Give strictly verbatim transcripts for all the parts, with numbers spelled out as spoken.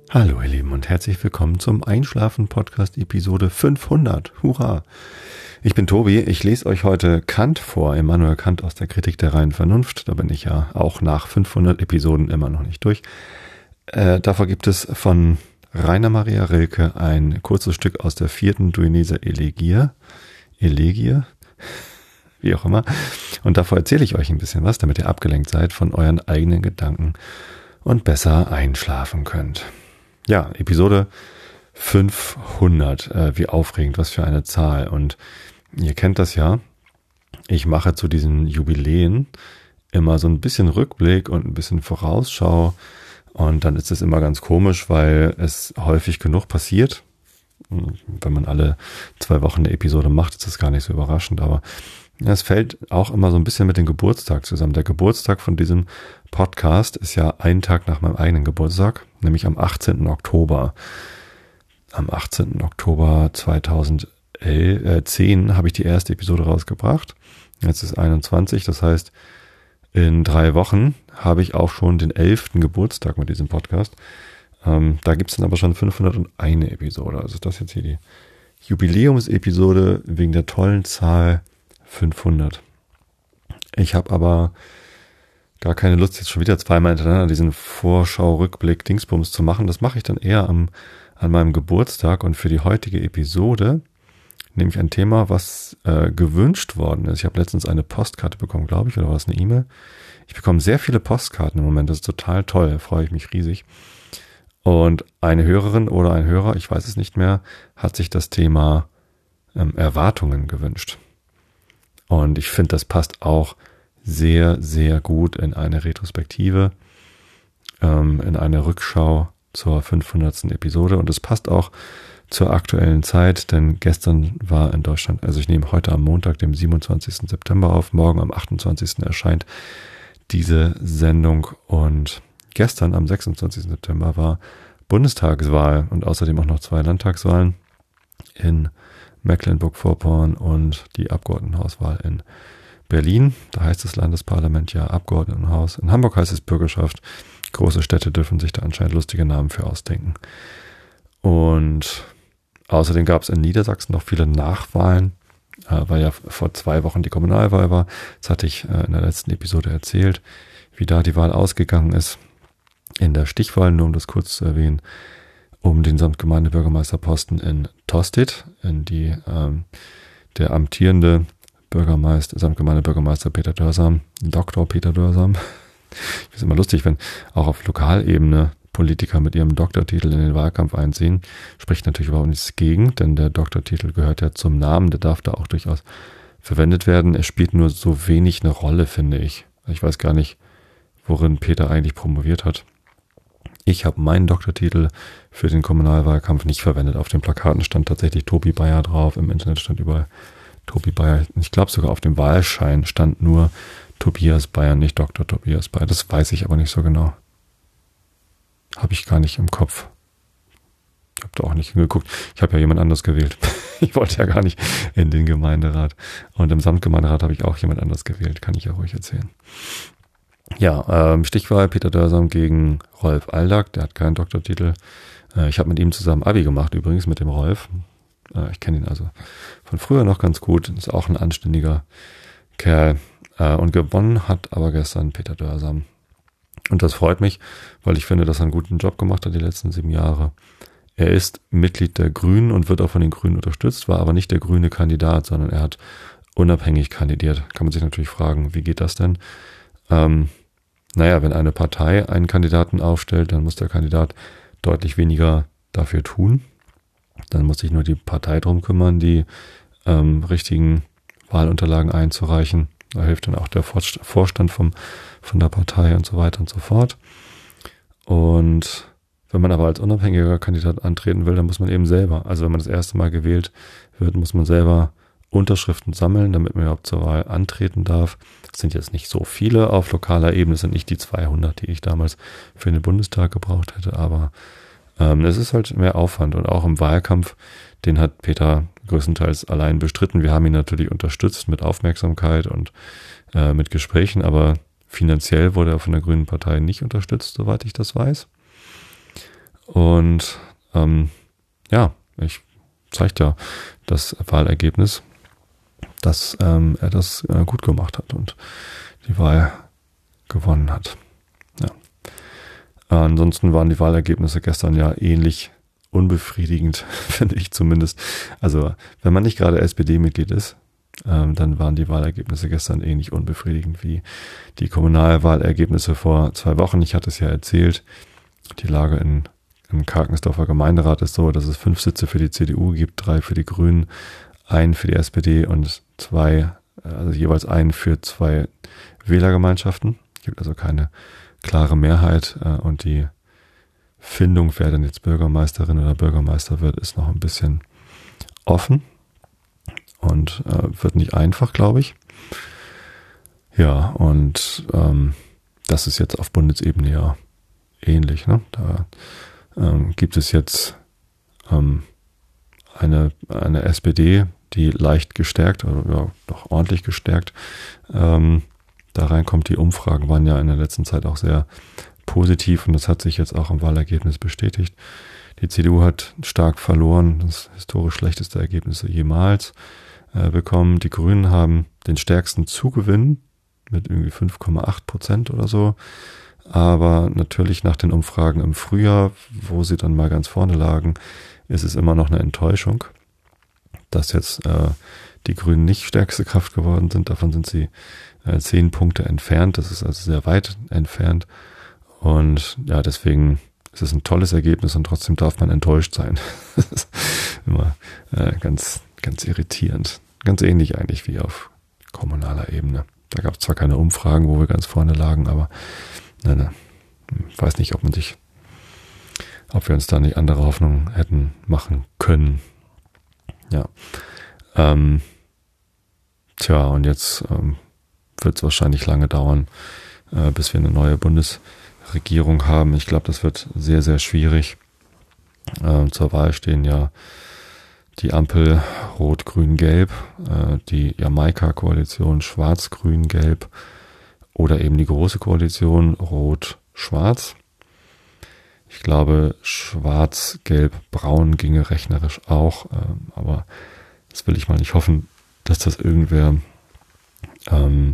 Hallo ihr Lieben und herzlich willkommen zum Einschlafen-Podcast Episode fünfhundert. Hurra! Ich bin Tobi, ich lese euch heute Kant vor, Immanuel Kant aus der Kritik der reinen Vernunft. Da bin ich ja auch nach fünfhundert Episoden immer noch nicht durch. Äh, davor gibt es von Rainer Maria Rilke ein kurzes Stück aus der vierten Duineser Elegie. Elegie? Wie auch immer. Und davor erzähle ich euch ein bisschen was, damit ihr abgelenkt seid von euren eigenen Gedanken und besser einschlafen könnt. Ja, Episode fünfhundert, äh, wie aufregend, was für eine Zahl. Und ihr kennt das ja, ich mache zu diesen Jubiläen immer so ein bisschen Rückblick und ein bisschen Vorausschau. Und dann ist es immer ganz komisch, weil es häufig genug passiert. Wenn man alle zwei Wochen eine Episode macht, ist das gar nicht so überraschend. Aber es fällt auch immer so ein bisschen mit dem Geburtstag zusammen. Der Geburtstag von diesem Podcast ist ja ein Tag nach meinem eigenen Geburtstag, nämlich am achtzehnten Oktober. Am achtzehnten Oktober zweitausendzehn habe ich die erste Episode rausgebracht. Jetzt ist einundzwanzig, das heißt, in drei Wochen habe ich auch schon den elften Geburtstag mit diesem Podcast. Ähm, da gibt es dann aber schon fünfhunderteins Episode. Also das ist jetzt hier die Jubiläumsepisode wegen der tollen Zahl fünfhundert. Ich habe aber gar keine Lust, jetzt schon wieder zweimal hintereinander diesen Vorschau-Rückblick Dingsbums zu machen. Das mache ich dann eher am, an meinem Geburtstag. Und für die heutige Episode nehme ich ein Thema, was äh, gewünscht worden ist. Ich habe letztens eine Postkarte bekommen, glaube ich, oder war es eine E-Mail? Ich bekomme sehr viele Postkarten im Moment. Das ist total toll, da freue ich mich riesig. Und eine Hörerin oder ein Hörer, ich weiß es nicht mehr, hat sich das Thema ähm, Erwartungen gewünscht. Und ich finde, das passt auch sehr, sehr gut in eine Retrospektive, ähm, in eine Rückschau zur fünfhundertsten Episode. Und es passt auch zur aktuellen Zeit, denn gestern war in Deutschland, also ich nehme heute am Montag, dem siebenundzwanzigsten September auf, morgen am achtundzwanzigsten erscheint diese Sendung. Und gestern am sechsundzwanzigsten September war Bundestagswahl und außerdem auch noch zwei Landtagswahlen in Mecklenburg-Vorpommern und die Abgeordnetenhauswahl in Berlin. Da heißt das Landesparlament ja Abgeordnetenhaus. In Hamburg heißt es Bürgerschaft. Große Städte dürfen sich da anscheinend lustige Namen für ausdenken. Und außerdem gab es in Niedersachsen noch viele Nachwahlen, äh, weil ja vor zwei Wochen die Kommunalwahl war. Das hatte ich äh, in der letzten Episode erzählt, wie da die Wahl ausgegangen ist. In der Stichwahl, nur um das kurz zu erwähnen, um den Samtgemeindebürgermeisterposten in Tostedt, in die ähm, der amtierende Bürgermeister, Samtgemeindebürgermeister Peter Dörsam, Doktor Peter Dörsam. Ich finde es immer lustig, wenn auch auf Lokalebene Politiker mit ihrem Doktortitel in den Wahlkampf einziehen. Spricht natürlich überhaupt nichts gegen, denn der Doktortitel gehört ja zum Namen, der darf da auch durchaus verwendet werden. Er spielt nur so wenig eine Rolle, finde ich. Ich weiß gar nicht, worin Peter eigentlich promoviert hat. Ich habe meinen Doktortitel für den Kommunalwahlkampf nicht verwendet. Auf den Plakaten stand tatsächlich Tobi Bayer drauf. Im Internet stand überall Tobi Bayer. Ich glaube sogar auf dem Wahlschein stand nur Tobias Bayer, nicht Doktor Tobias Bayer. Das weiß ich aber nicht so genau. Habe ich gar nicht im Kopf. Ich habe da auch nicht hingeguckt. Ich habe ja jemand anderes gewählt. Ich wollte ja gar nicht in den Gemeinderat. Und im Samtgemeinderat habe ich auch jemand anderes gewählt. Kann ich ja ruhig erzählen. Ja, ähm, Stichwahl Peter Dörsam gegen Rolf Aldag, der hat keinen Doktortitel. Äh, ich habe mit ihm zusammen Abi gemacht, übrigens mit dem Rolf. Äh, ich kenne ihn also von früher noch ganz gut, ist auch ein anständiger Kerl. Äh, und gewonnen hat aber gestern Peter Dörsam. Und das freut mich, weil ich finde, dass er einen guten Job gemacht hat die letzten sieben Jahre. Er ist Mitglied der Grünen und wird auch von den Grünen unterstützt, war aber nicht der grüne Kandidat, sondern er hat unabhängig kandidiert. Kann man sich natürlich fragen, wie geht das denn? Ähm, naja, wenn eine Partei einen Kandidaten aufstellt, dann muss der Kandidat deutlich weniger dafür tun. Dann muss sich nur die Partei drum kümmern, die ähm, richtigen Wahlunterlagen einzureichen. Da hilft dann auch der Vorstand vom, von der Partei und so weiter und so fort. Und wenn man aber als unabhängiger Kandidat antreten will, dann muss man eben selber, also wenn man das erste Mal gewählt wird, muss man selber Unterschriften sammeln, damit man überhaupt zur Wahl antreten darf. Das sind jetzt nicht so viele auf lokaler Ebene, das sind nicht die zweihundert, die ich damals für den Bundestag gebraucht hätte, aber ähm, es ist halt mehr Aufwand und auch im Wahlkampf, den hat Peter größtenteils allein bestritten. Wir haben ihn natürlich unterstützt mit Aufmerksamkeit und äh, mit Gesprächen, aber finanziell wurde er von der Grünen Partei nicht unterstützt, soweit ich das weiß. Und ähm, ja, ich zeigt ja das Wahlergebnis, dass ähm, er das äh, gut gemacht hat und die Wahl gewonnen hat. Ja. Ansonsten waren die Wahlergebnisse gestern ja ähnlich unbefriedigend, finde ich zumindest. Also wenn man nicht gerade S P D-Mitglied ist, ähm, dann waren die Wahlergebnisse gestern ähnlich unbefriedigend wie die Kommunalwahlergebnisse vor zwei Wochen. Ich hatte es ja erzählt, die Lage in, im Karkensdorfer Gemeinderat ist so, dass es fünf Sitze für die C D U gibt, drei für die Grünen, einen für die S P D und zwei, also jeweils einen für zwei Wählergemeinschaften. Es gibt also keine klare Mehrheit äh, und die Findung, wer denn jetzt Bürgermeisterin oder Bürgermeister wird, ist noch ein bisschen offen und äh, wird nicht einfach, glaube ich. Ja, und ähm, das ist jetzt auf Bundesebene ja ähnlich. Ne? Da ähm, gibt es jetzt ähm, eine, eine S P D, die leicht gestärkt, oder ja, doch ordentlich gestärkt, ähm, da reinkommt. Die Umfragen waren ja in der letzten Zeit auch sehr positiv und das hat sich jetzt auch im Wahlergebnis bestätigt. Die C D U hat stark verloren, das historisch schlechteste Ergebnis jemals äh, bekommen. Die Grünen haben den stärksten Zugewinn mit irgendwie fünf Komma acht Prozent oder so. Aber natürlich nach den Umfragen im Frühjahr, wo sie dann mal ganz vorne lagen, ist es immer noch eine Enttäuschung, dass jetzt äh, die Grünen nicht stärkste Kraft geworden sind. Davon sind sie äh, zehn Punkte entfernt. Das ist also sehr weit entfernt. Und ja, deswegen ist es ein tolles Ergebnis und trotzdem darf man enttäuscht sein. Das ist immer äh, ganz, ganz irritierend. Ganz ähnlich eigentlich wie auf kommunaler Ebene. Da gab es zwar keine Umfragen, wo wir ganz vorne lagen, aber ne, ne, ich weiß nicht, ob man sich, ob wir uns da nicht andere Hoffnungen hätten machen können. Ja. Ähm, tja, und jetzt ähm, wird es wahrscheinlich lange dauern, äh, bis wir eine neue Bundesregierung haben. Ich glaube, das wird sehr, sehr schwierig. Äh, zur Wahl stehen ja die Ampel Rot-Grün-Gelb, äh, die Jamaika-Koalition Schwarz-Grün-Gelb oder eben die Große Koalition Rot-Schwarz. Ich glaube, Schwarz-Gelb-Braun ginge rechnerisch auch, ähm, aber das will ich mal nicht hoffen, dass das irgendwer ähm,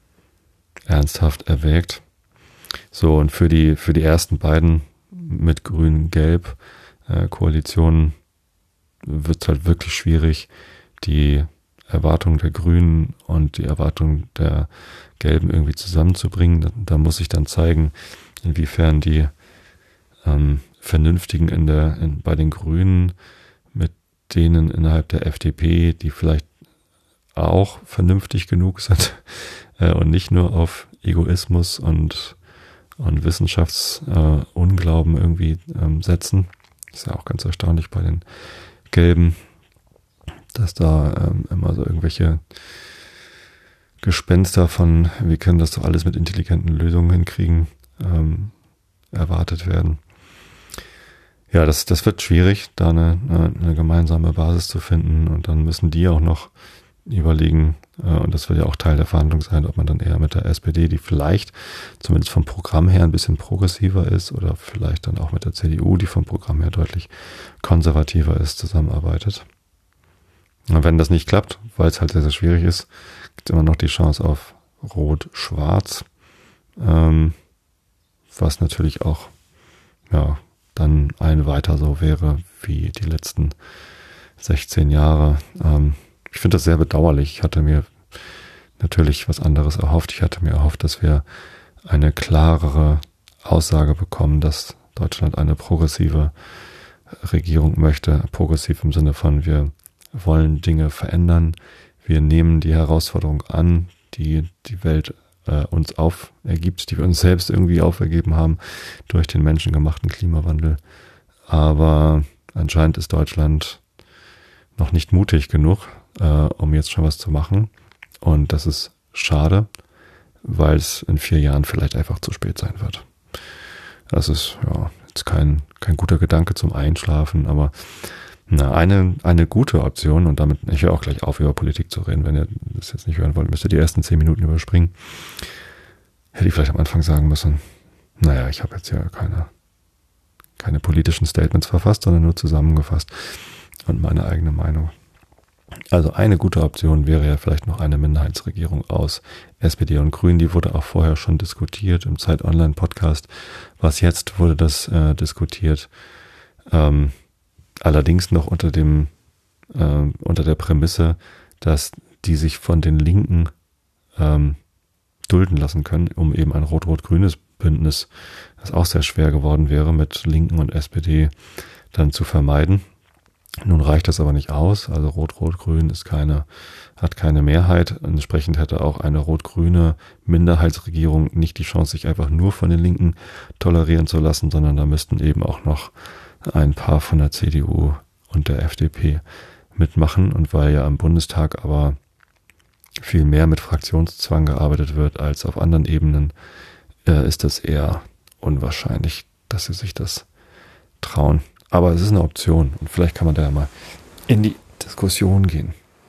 ernsthaft erwägt. So, und für die, für die ersten beiden mit Grün-Gelb äh, Koalitionen wird es halt wirklich schwierig, die Erwartungen der Grünen und die Erwartungen der Gelben irgendwie zusammenzubringen. Da, da muss ich dann zeigen, inwiefern die ähm, Vernünftigen in der, in, bei den Grünen mit denen innerhalb der F D P, die vielleicht auch vernünftig genug sind äh, und nicht nur auf Egoismus und, und Wissenschaftsunglauben äh, irgendwie ähm, setzen. Ist ja auch ganz erstaunlich bei den Gelben, dass da ähm, immer so irgendwelche Gespenster von, wir können das doch alles mit intelligenten Lösungen hinkriegen, ähm, erwartet werden. Ja, das, das wird schwierig, da eine, eine gemeinsame Basis zu finden und dann müssen die auch noch überlegen, äh, und das wird ja auch Teil der Verhandlung sein, ob man dann eher mit der S P D, die vielleicht zumindest vom Programm her ein bisschen progressiver ist oder vielleicht dann auch mit der C D U, die vom Programm her deutlich konservativer ist, zusammenarbeitet. Und wenn das nicht klappt, weil es halt sehr, sehr schwierig ist, gibt es immer noch die Chance auf Rot-Schwarz, ähm, was natürlich auch ja dann ein weiter so wäre wie die letzten sechzehn Jahre. Ähm, ich finde das sehr bedauerlich. Ich hatte mir natürlich was anderes erhofft. Ich hatte mir erhofft, dass wir eine klarere Aussage bekommen, dass Deutschland eine progressive Regierung möchte. Progressiv im Sinne von, wir wollen Dinge verändern. Wir nehmen die Herausforderung an, die die Welt äh, uns aufergibt, die wir uns selbst irgendwie aufergeben haben durch den menschengemachten Klimawandel. Aber anscheinend ist Deutschland noch nicht mutig genug, äh, um jetzt schon was zu machen. Und das ist schade, weil es in vier Jahren vielleicht einfach zu spät sein wird. Das ist ja jetzt kein, kein guter Gedanke zum Einschlafen, aber na, eine, eine gute Option, und damit, ich höre auch gleich auf, über Politik zu reden. Wenn ihr das jetzt nicht hören wollt, müsst ihr die ersten zehn Minuten überspringen. Hätte ich vielleicht am Anfang sagen müssen, naja, ich habe jetzt ja keine, keine politischen Statements verfasst, sondern nur zusammengefasst und meine eigene Meinung. Also eine gute Option wäre ja vielleicht noch eine Minderheitsregierung aus S P D und Grünen. Die wurde auch vorher schon diskutiert im Zeit Online Podcast. Was jetzt wurde das äh, diskutiert. Ähm, allerdings noch unter dem äh, unter der Prämisse, dass die sich von den Linken ähm, dulden lassen können, um eben ein rot-rot-grünes Bündnis, das auch sehr schwer geworden wäre, mit Linken und S P D dann zu vermeiden. Nun reicht das aber nicht aus, also Rot-Rot-Grün ist keine, hat keine Mehrheit. Entsprechend hätte auch eine rot-grüne Minderheitsregierung nicht die Chance, sich einfach nur von den Linken tolerieren zu lassen, sondern da müssten eben auch noch ein paar von der C D U und der F D P mitmachen. Und weil ja im Bundestag aber viel mehr mit Fraktionszwang gearbeitet wird als auf anderen Ebenen, äh, ist das eher unwahrscheinlich, dass sie sich das trauen. Aber es ist eine Option und vielleicht kann man da ja mal in die Diskussion gehen.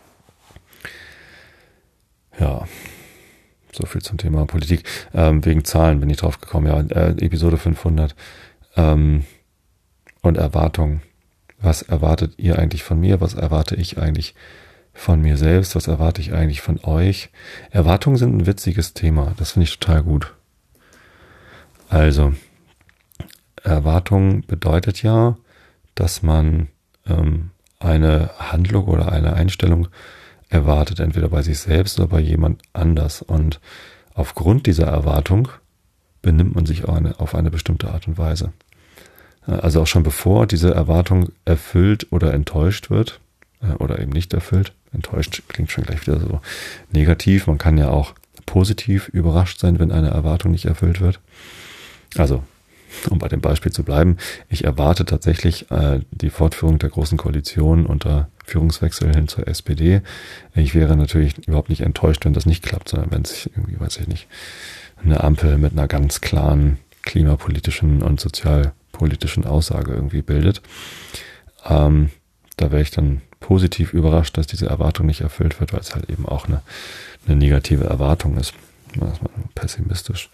Ja, so viel zum Thema Politik. Ähm, wegen Zahlen bin ich drauf gekommen. Ja, äh, Episode fünfhundert ähm, und Erwartungen. Was erwartet ihr eigentlich von mir? Was erwarte ich eigentlich von mir selbst? Was erwarte ich eigentlich von euch? Erwartungen sind ein witziges Thema. Das finde ich total gut. Also, Erwartung bedeutet ja, dass man ähm, eine Handlung oder eine Einstellung erwartet, entweder bei sich selbst oder bei jemand anders. Und aufgrund dieser Erwartung benimmt man sich auch eine, auf eine bestimmte Art und Weise. Also auch schon bevor diese Erwartung erfüllt oder enttäuscht wird, äh, oder eben nicht erfüllt, enttäuscht klingt schon gleich wieder so negativ. Man kann ja auch positiv überrascht sein, wenn eine Erwartung nicht erfüllt wird. Also, um bei dem Beispiel zu bleiben, ich erwarte tatsächlich äh, die Fortführung der Großen Koalition unter Führungswechsel hin zur S P D. Ich wäre natürlich überhaupt nicht enttäuscht, wenn das nicht klappt, sondern wenn sich irgendwie, weiß ich nicht, eine Ampel mit einer ganz klaren klimapolitischen und sozialpolitischen Aussage irgendwie bildet. Ähm, da wäre ich dann positiv überrascht, dass diese Erwartung nicht erfüllt wird, weil es halt eben auch eine, eine negative Erwartung ist. Das ist pessimistisch.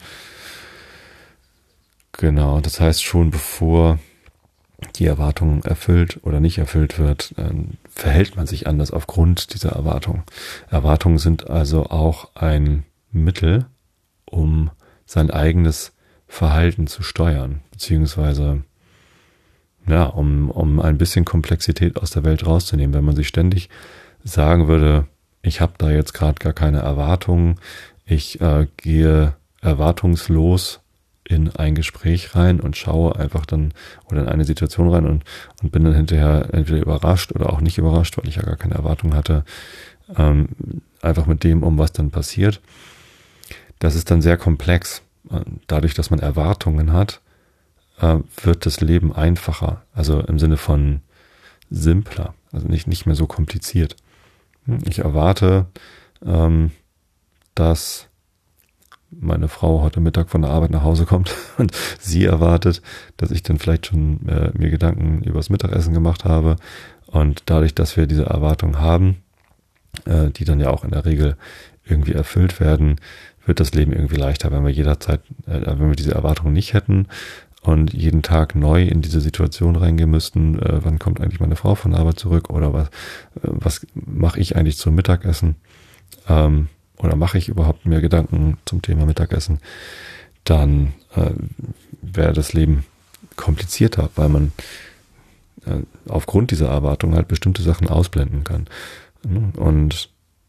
Genau, das heißt schon, bevor die Erwartung erfüllt oder nicht erfüllt wird, äh, verhält man sich anders aufgrund dieser Erwartung. Erwartungen sind also auch ein Mittel, um sein eigenes Verhalten zu steuern, beziehungsweise ja, um, um ein bisschen Komplexität aus der Welt rauszunehmen. Wenn man sich ständig sagen würde, ich habe da jetzt gerade gar keine Erwartungen, ich äh, gehe erwartungslos in ein Gespräch rein und schaue einfach dann oder in eine Situation rein und, und bin dann hinterher entweder überrascht oder auch nicht überrascht, weil ich ja gar keine Erwartung hatte, ähm, einfach mit dem um, was dann passiert. Das ist dann sehr komplex. Dadurch, dass man Erwartungen hat, äh, wird das Leben einfacher, also im Sinne von simpler, also nicht, nicht mehr so kompliziert. Ich erwarte, ähm, dass meine Frau heute Mittag von der Arbeit nach Hause kommt und sie erwartet, dass ich dann vielleicht schon äh, mir Gedanken über das Mittagessen gemacht habe und dadurch, dass wir diese Erwartung haben, äh, die dann ja auch in der Regel irgendwie erfüllt werden, wird das Leben irgendwie leichter, wenn wir jederzeit, äh, wenn wir diese Erwartungen nicht hätten und jeden Tag neu in diese Situation reingehen müssten, äh, wann kommt eigentlich meine Frau von der Arbeit zurück oder was, äh, was mache ich eigentlich zum Mittagessen, ähm, oder mache ich überhaupt mehr Gedanken zum Thema Mittagessen, dann äh, wäre das Leben komplizierter, weil man äh, aufgrund dieser Erwartung halt bestimmte Sachen ausblenden kann. Und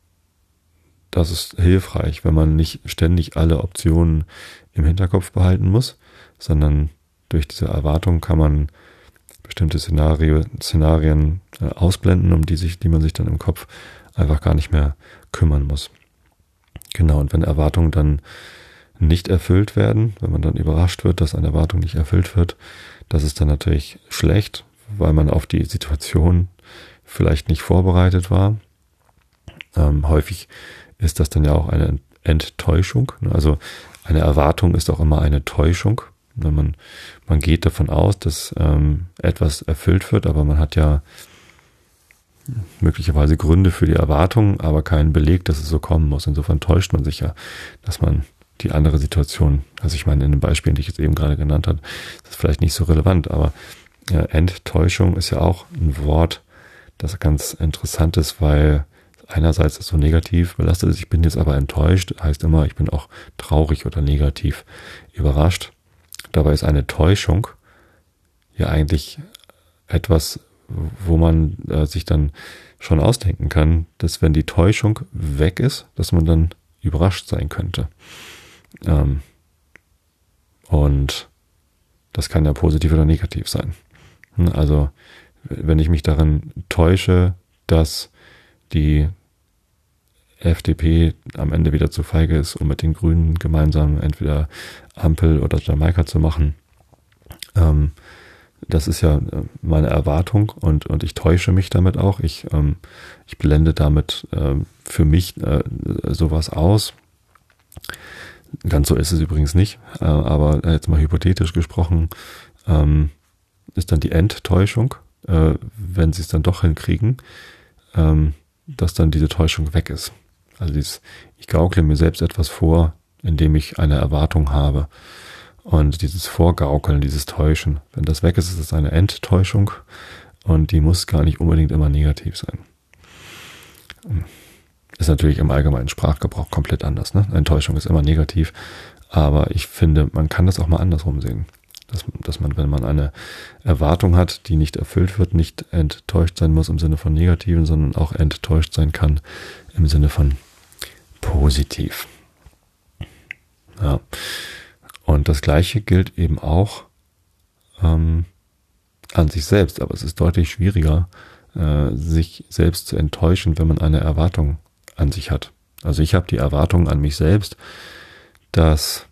das ist hilfreich, wenn man nicht ständig alle Optionen im Hinterkopf behalten muss, sondern durch diese Erwartung kann man bestimmte Szenario, Szenarien äh, ausblenden, um die sich, die man sich dann im Kopf einfach gar nicht mehr kümmern muss. Genau, und wenn Erwartungen dann nicht erfüllt werden, wenn man dann überrascht wird, dass eine Erwartung nicht erfüllt wird, das ist dann natürlich schlecht, weil man auf die Situation vielleicht nicht vorbereitet war. Ähm, häufig ist das dann ja auch eine Enttäuschung. Also eine Erwartung ist auch immer eine Täuschung. Man, man geht davon aus, dass ähm, etwas erfüllt wird, aber man hat ja möglicherweise Gründe für die Erwartung, aber keinen Beleg, dass es so kommen muss. Insofern täuscht man sich ja, dass man die andere Situation. Also ich meine, in den Beispielen, die ich jetzt eben gerade genannt habe, ist das vielleicht nicht so relevant, aber ja, Enttäuschung ist ja auch ein Wort, das ganz interessant ist, weil einerseits ist so negativ belastet ist, ich bin jetzt aber enttäuscht, heißt immer, ich bin auch traurig oder negativ überrascht. Dabei ist eine Täuschung ja eigentlich etwas, wo man äh, sich dann schon ausdenken kann, dass wenn die Täuschung weg ist, dass man dann überrascht sein könnte. Ähm, und das kann ja positiv oder negativ sein. Also wenn ich mich darin täusche, dass die F D P am Ende wieder zu feige ist, um mit den Grünen gemeinsam entweder Ampel oder Jamaika zu machen, ähm, das ist ja meine Erwartung und, und ich täusche mich damit auch. Ich, ähm, ich blende damit ähm, für mich äh, sowas aus. Ganz so ist es übrigens nicht, äh, aber jetzt mal hypothetisch gesprochen, ähm, ist dann die Enttäuschung, äh, wenn sie es dann doch hinkriegen, ähm, dass dann diese Täuschung weg ist. Also dieses, ich gaukle mir selbst etwas vor, indem ich eine Erwartung habe. Und dieses Vorgaukeln, dieses Täuschen, wenn das weg ist, ist es eine Enttäuschung und die muss gar nicht unbedingt immer negativ sein. Ist natürlich im allgemeinen Sprachgebrauch komplett anders, ne? Enttäuschung ist immer negativ, aber ich finde, man kann das auch mal andersrum sehen. Dass, dass man, wenn man eine Erwartung hat, die nicht erfüllt wird, nicht enttäuscht sein muss im Sinne von negativen, sondern auch enttäuscht sein kann im Sinne von positiv. Ja. Und das Gleiche gilt eben auch ähm, an sich selbst, aber es ist deutlich schwieriger, äh, sich selbst zu enttäuschen, wenn man eine Erwartung an sich hat. Also ich habe die Erwartung an mich selbst, dass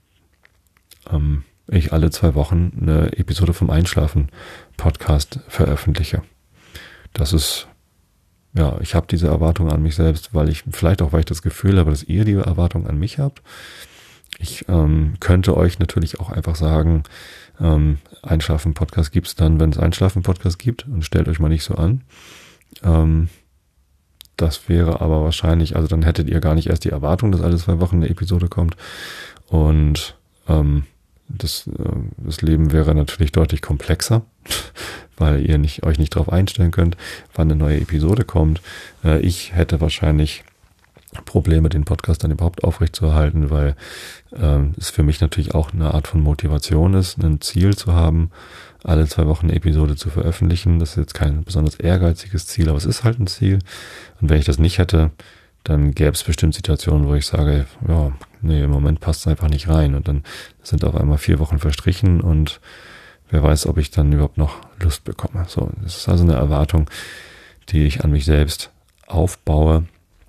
ähm, ich alle zwei Wochen eine Episode vom Einschlafen-Podcast veröffentliche. Das ist, ja, ich habe diese Erwartung an mich selbst, weil ich, vielleicht auch, weil ich das Gefühl habe, dass ihr die Erwartung an mich habt. Ich ähm, könnte euch natürlich auch einfach sagen, ähm, Einschlafen-Podcast gibt's dann, wenn es Einschlafen-Podcast gibt, und stellt euch mal nicht so an. Ähm, das wäre aber wahrscheinlich, also dann hättet ihr gar nicht erst die Erwartung, dass alle zwei Wochen eine Episode kommt. Und ähm, das, äh, das Leben wäre natürlich deutlich komplexer, weil ihr nicht, euch nicht darauf einstellen könnt, wann eine neue Episode kommt. Äh, ich hätte wahrscheinlich Probleme, den Podcast dann überhaupt aufrechtzuerhalten, weil ähm, es für mich natürlich auch eine Art von Motivation ist, ein Ziel zu haben, alle zwei Wochen eine Episode zu veröffentlichen. Das ist jetzt kein besonders ehrgeiziges Ziel, aber es ist halt ein Ziel. Und wenn ich das nicht hätte, dann gäbe es bestimmt Situationen, wo ich sage, ja, nee, im Moment passt es einfach nicht rein. Und dann sind auf einmal vier Wochen verstrichen und wer weiß, ob ich dann überhaupt noch Lust bekomme. So, das ist also eine Erwartung, die ich an mich selbst aufbaue,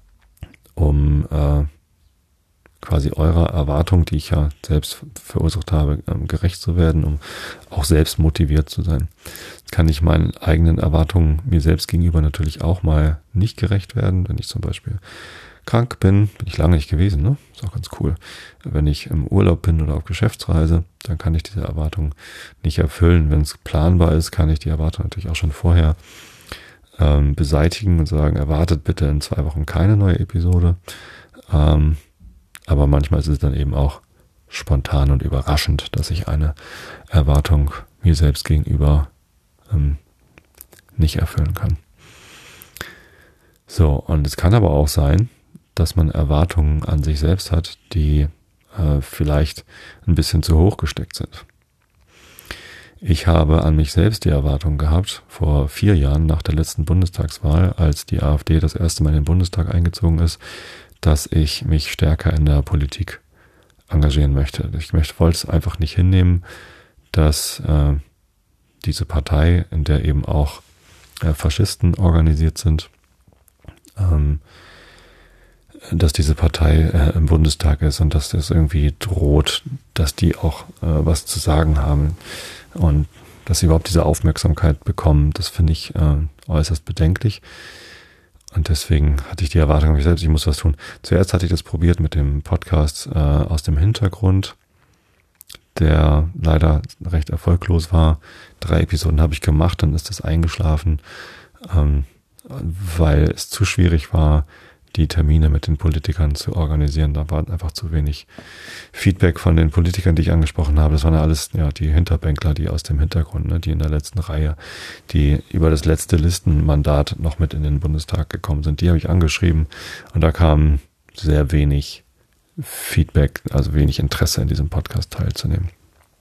um äh, quasi eurer Erwartung, die ich ja selbst verursacht habe, ähm, gerecht zu werden, um auch selbst motiviert zu sein. Jetzt kann ich meinen eigenen Erwartungen mir selbst gegenüber natürlich auch mal nicht gerecht werden. Wenn ich zum Beispiel krank bin, bin ich lange nicht gewesen, ne? Ist auch ganz cool. Wenn ich im Urlaub bin oder auf Geschäftsreise, dann kann ich diese Erwartung nicht erfüllen. Wenn es planbar ist, kann ich die Erwartung natürlich auch schon vorher ähm, beseitigen und sagen, erwartet bitte in zwei Wochen keine neue Episode. Ähm, aber manchmal ist es dann eben auch spontan und überraschend, dass ich eine Erwartung mir selbst gegenüber ähm, nicht erfüllen kann. So, und es kann aber auch sein, dass man Erwartungen an sich selbst hat, die äh, vielleicht ein bisschen zu hoch gesteckt sind. Ich habe an mich selbst die Erwartung gehabt, vor vier Jahren nach der letzten Bundestagswahl, als die AfD das erste Mal in den Bundestag eingezogen ist, dass ich mich stärker in der Politik engagieren möchte. Ich möchte, wollte es einfach nicht hinnehmen, dass äh, diese Partei, in der eben auch äh, Faschisten organisiert sind, ähm, dass diese Partei äh, im Bundestag ist und dass das irgendwie droht, dass die auch äh, was zu sagen haben und dass sie überhaupt diese Aufmerksamkeit bekommen. Das finde ich äh, äußerst bedenklich. Und deswegen hatte ich die Erwartung an mich selbst, ich muss was tun. Zuerst hatte ich das probiert mit dem Podcast äh, aus dem Hintergrund, der leider recht erfolglos war. Drei Episoden habe ich gemacht, dann ist das eingeschlafen, ähm, weil es zu schwierig war, die Termine mit den Politikern zu organisieren. Da war einfach zu wenig Feedback von den Politikern, die ich angesprochen habe. Das waren ja alles ja die Hinterbänkler, die aus dem Hintergrund, ne, die in der letzten Reihe, die über das letzte Listenmandat noch mit in den Bundestag gekommen sind. Die habe ich angeschrieben und da kam sehr wenig Feedback, also wenig Interesse in diesem Podcast teilzunehmen.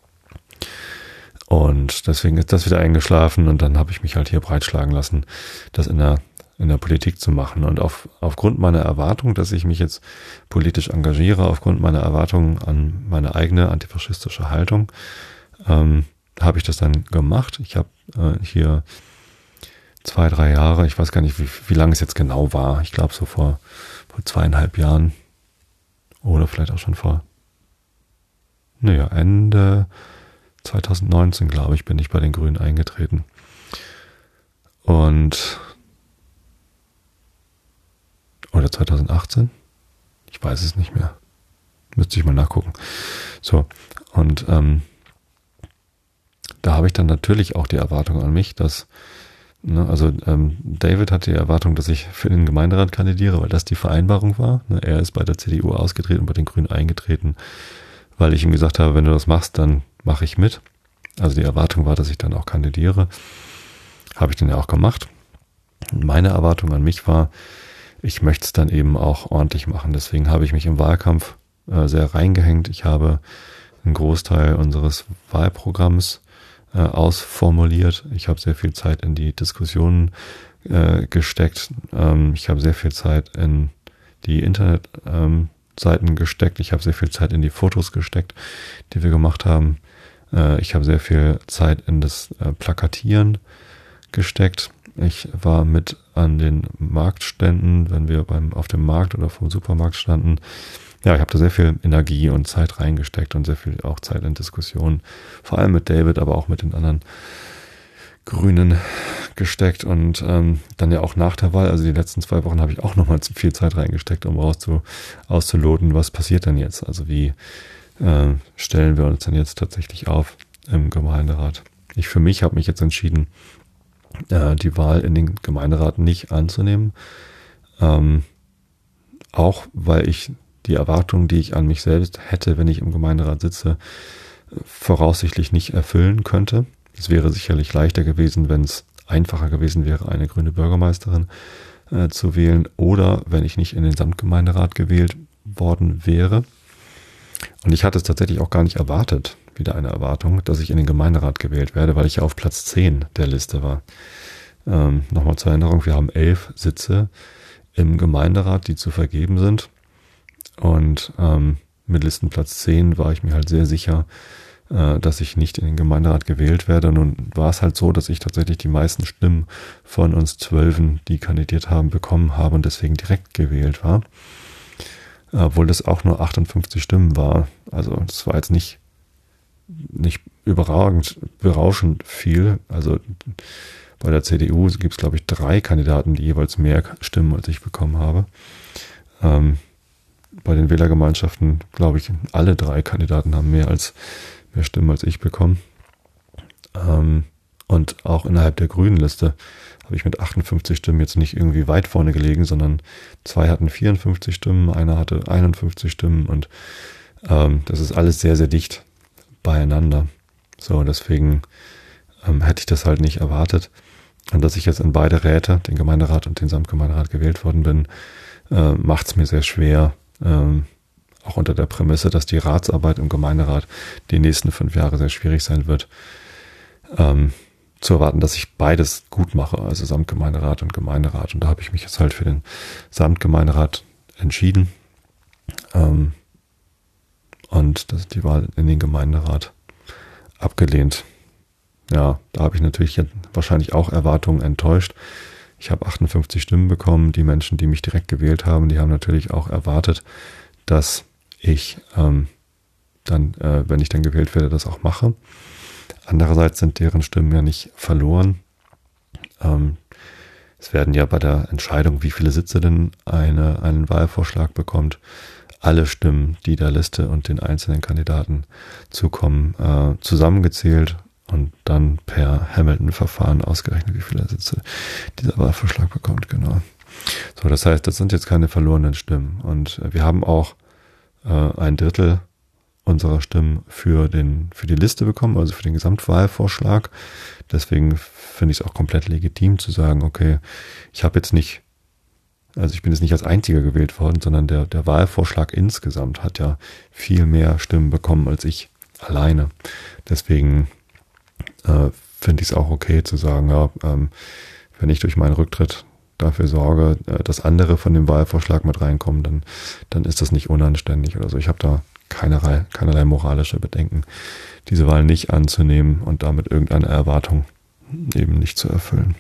Und deswegen ist das wieder eingeschlafen und dann habe ich mich halt hier breitschlagen lassen, das in der in der Politik zu machen. Und auf, aufgrund meiner Erwartung, dass ich mich jetzt politisch engagiere, aufgrund meiner Erwartung an meine eigene antifaschistische Haltung, ähm, habe ich das dann gemacht. Ich habe äh, hier zwei, drei Jahre, ich weiß gar nicht, wie, wie lange es jetzt genau war. Ich glaube so vor, vor zweieinhalb Jahren oder vielleicht auch schon vor, naja, Ende zwanzig neunzehn, glaube ich, bin ich bei den Grünen eingetreten. Und oder zwanzig achtzehn? Ich weiß es nicht mehr. Müsste ich mal nachgucken. So, und ähm, da habe ich dann natürlich auch die Erwartung an mich, dass, ne, also ähm, David hat die Erwartung, dass ich für den Gemeinderat kandidiere, weil das die Vereinbarung war. Ne, er ist bei der C D U ausgetreten und bei den Grünen eingetreten, weil ich ihm gesagt habe, wenn du das machst, dann mache ich mit. Also die Erwartung war, dass ich dann auch kandidiere. Habe ich dann ja auch gemacht. Und meine Erwartung an mich war, ich möchte es dann eben auch ordentlich machen. Deswegen habe ich mich im Wahlkampf äh, sehr reingehängt. Ich habe einen Großteil unseres Wahlprogramms äh, ausformuliert. Ich habe sehr viel Zeit in die Diskussionen äh, gesteckt. Ähm, ich habe sehr viel Zeit in die Internetseiten ähm, gesteckt. Ich habe sehr viel Zeit in die Fotos gesteckt, die wir gemacht haben. Äh, ich habe sehr viel Zeit in das äh, Plakatieren gesteckt. Ich war mit an den Marktständen, wenn wir beim auf dem Markt oder vom Supermarkt standen. Ja, ich habe da sehr viel Energie und Zeit reingesteckt und sehr viel auch Zeit in Diskussionen, vor allem mit David, aber auch mit den anderen Grünen gesteckt und ähm, dann ja auch nach der Wahl, also die letzten zwei Wochen habe ich auch nochmal viel Zeit reingesteckt, um rauszu, auszuloten, was passiert denn jetzt, also wie äh, stellen wir uns denn jetzt tatsächlich auf im Gemeinderat. Ich für mich habe mich jetzt entschieden, die Wahl in den Gemeinderat nicht anzunehmen, ähm, auch weil ich die Erwartungen, die ich an mich selbst hätte, wenn ich im Gemeinderat sitze, voraussichtlich nicht erfüllen könnte. Es wäre sicherlich leichter gewesen, wenn es einfacher gewesen wäre, eine grüne Bürgermeisterin äh, zu wählen oder wenn ich nicht in den Samtgemeinderat gewählt worden wäre. Und ich hatte es tatsächlich auch gar nicht erwartet, wieder eine Erwartung, dass ich in den Gemeinderat gewählt werde, weil ich ja auf Platz zehn der Liste war. Ähm, Nochmal zur Erinnerung, wir haben elf Sitze im Gemeinderat, die zu vergeben sind. Und ähm, mit Listenplatz zehn war ich mir halt sehr sicher, äh, dass ich nicht in den Gemeinderat gewählt werde. Nun war es halt so, dass ich tatsächlich die meisten Stimmen von uns Zwölfen, die kandidiert haben, bekommen habe und deswegen direkt gewählt war. Obwohl das auch nur achtundfünfzig Stimmen war. Also das war jetzt nicht nicht überragend, berauschend viel. Also bei der C D U gibt es, glaube ich, drei Kandidaten, die jeweils mehr Stimmen als ich bekommen habe. Ähm, bei den Wählergemeinschaften, glaube ich, alle drei Kandidaten haben mehr als mehr Stimmen als ich bekommen. Ähm, und auch innerhalb der Grünen-Liste habe ich mit achtundfünfzig Stimmen jetzt nicht irgendwie weit vorne gelegen, sondern zwei hatten vierundfünfzig Stimmen, einer hatte einundfünfzig Stimmen und ähm, das ist alles sehr, sehr dicht beieinander. So, deswegen ähm, hätte ich das halt nicht erwartet. Und dass ich jetzt in beide Räte, den Gemeinderat und den Samtgemeinderat, gewählt worden bin, äh, macht es mir sehr schwer, ähm, auch unter der Prämisse, dass die Ratsarbeit im Gemeinderat die nächsten fünf Jahre sehr schwierig sein wird, ähm, zu erwarten, dass ich beides gut mache, also Samtgemeinderat und Gemeinderat. Und da habe ich mich jetzt halt für den Samtgemeinderat entschieden. Ähm, und das, die Wahl in den Gemeinderat abgelehnt. Ja, da habe ich natürlich jetzt wahrscheinlich auch Erwartungen enttäuscht. Ich habe achtundfünfzig Stimmen bekommen. Die Menschen, die mich direkt gewählt haben, die haben natürlich auch erwartet, dass ich ähm, dann, äh, wenn ich dann gewählt werde, das auch mache. Andererseits sind deren Stimmen ja nicht verloren. Ähm, es werden ja bei der Entscheidung, wie viele Sitze denn eine, einen Wahlvorschlag bekommt, alle Stimmen, die der Liste und den einzelnen Kandidaten zukommen, äh, zusammengezählt und dann per Hamilton-Verfahren ausgerechnet, wie viele Sitze dieser Wahlvorschlag bekommt, genau. So, das heißt, das sind jetzt keine verlorenen Stimmen. Und wir haben auch äh, ein Drittel unserer Stimmen für den für die Liste bekommen, also für den Gesamtwahlvorschlag. Deswegen finde ich es auch komplett legitim zu sagen, okay, ich habe jetzt nicht, also ich bin jetzt nicht als Einziger gewählt worden, sondern der, der Wahlvorschlag insgesamt hat ja viel mehr Stimmen bekommen als ich alleine. Deswegen äh, finde ich es auch okay zu sagen, ja, ähm, wenn ich durch meinen Rücktritt dafür sorge, äh, dass andere von dem Wahlvorschlag mit reinkommen, dann, dann ist das nicht unanständig oder so. Ich habe da keinerlei, keinerlei moralische Bedenken, diese Wahl nicht anzunehmen und damit irgendeine Erwartung eben nicht zu erfüllen.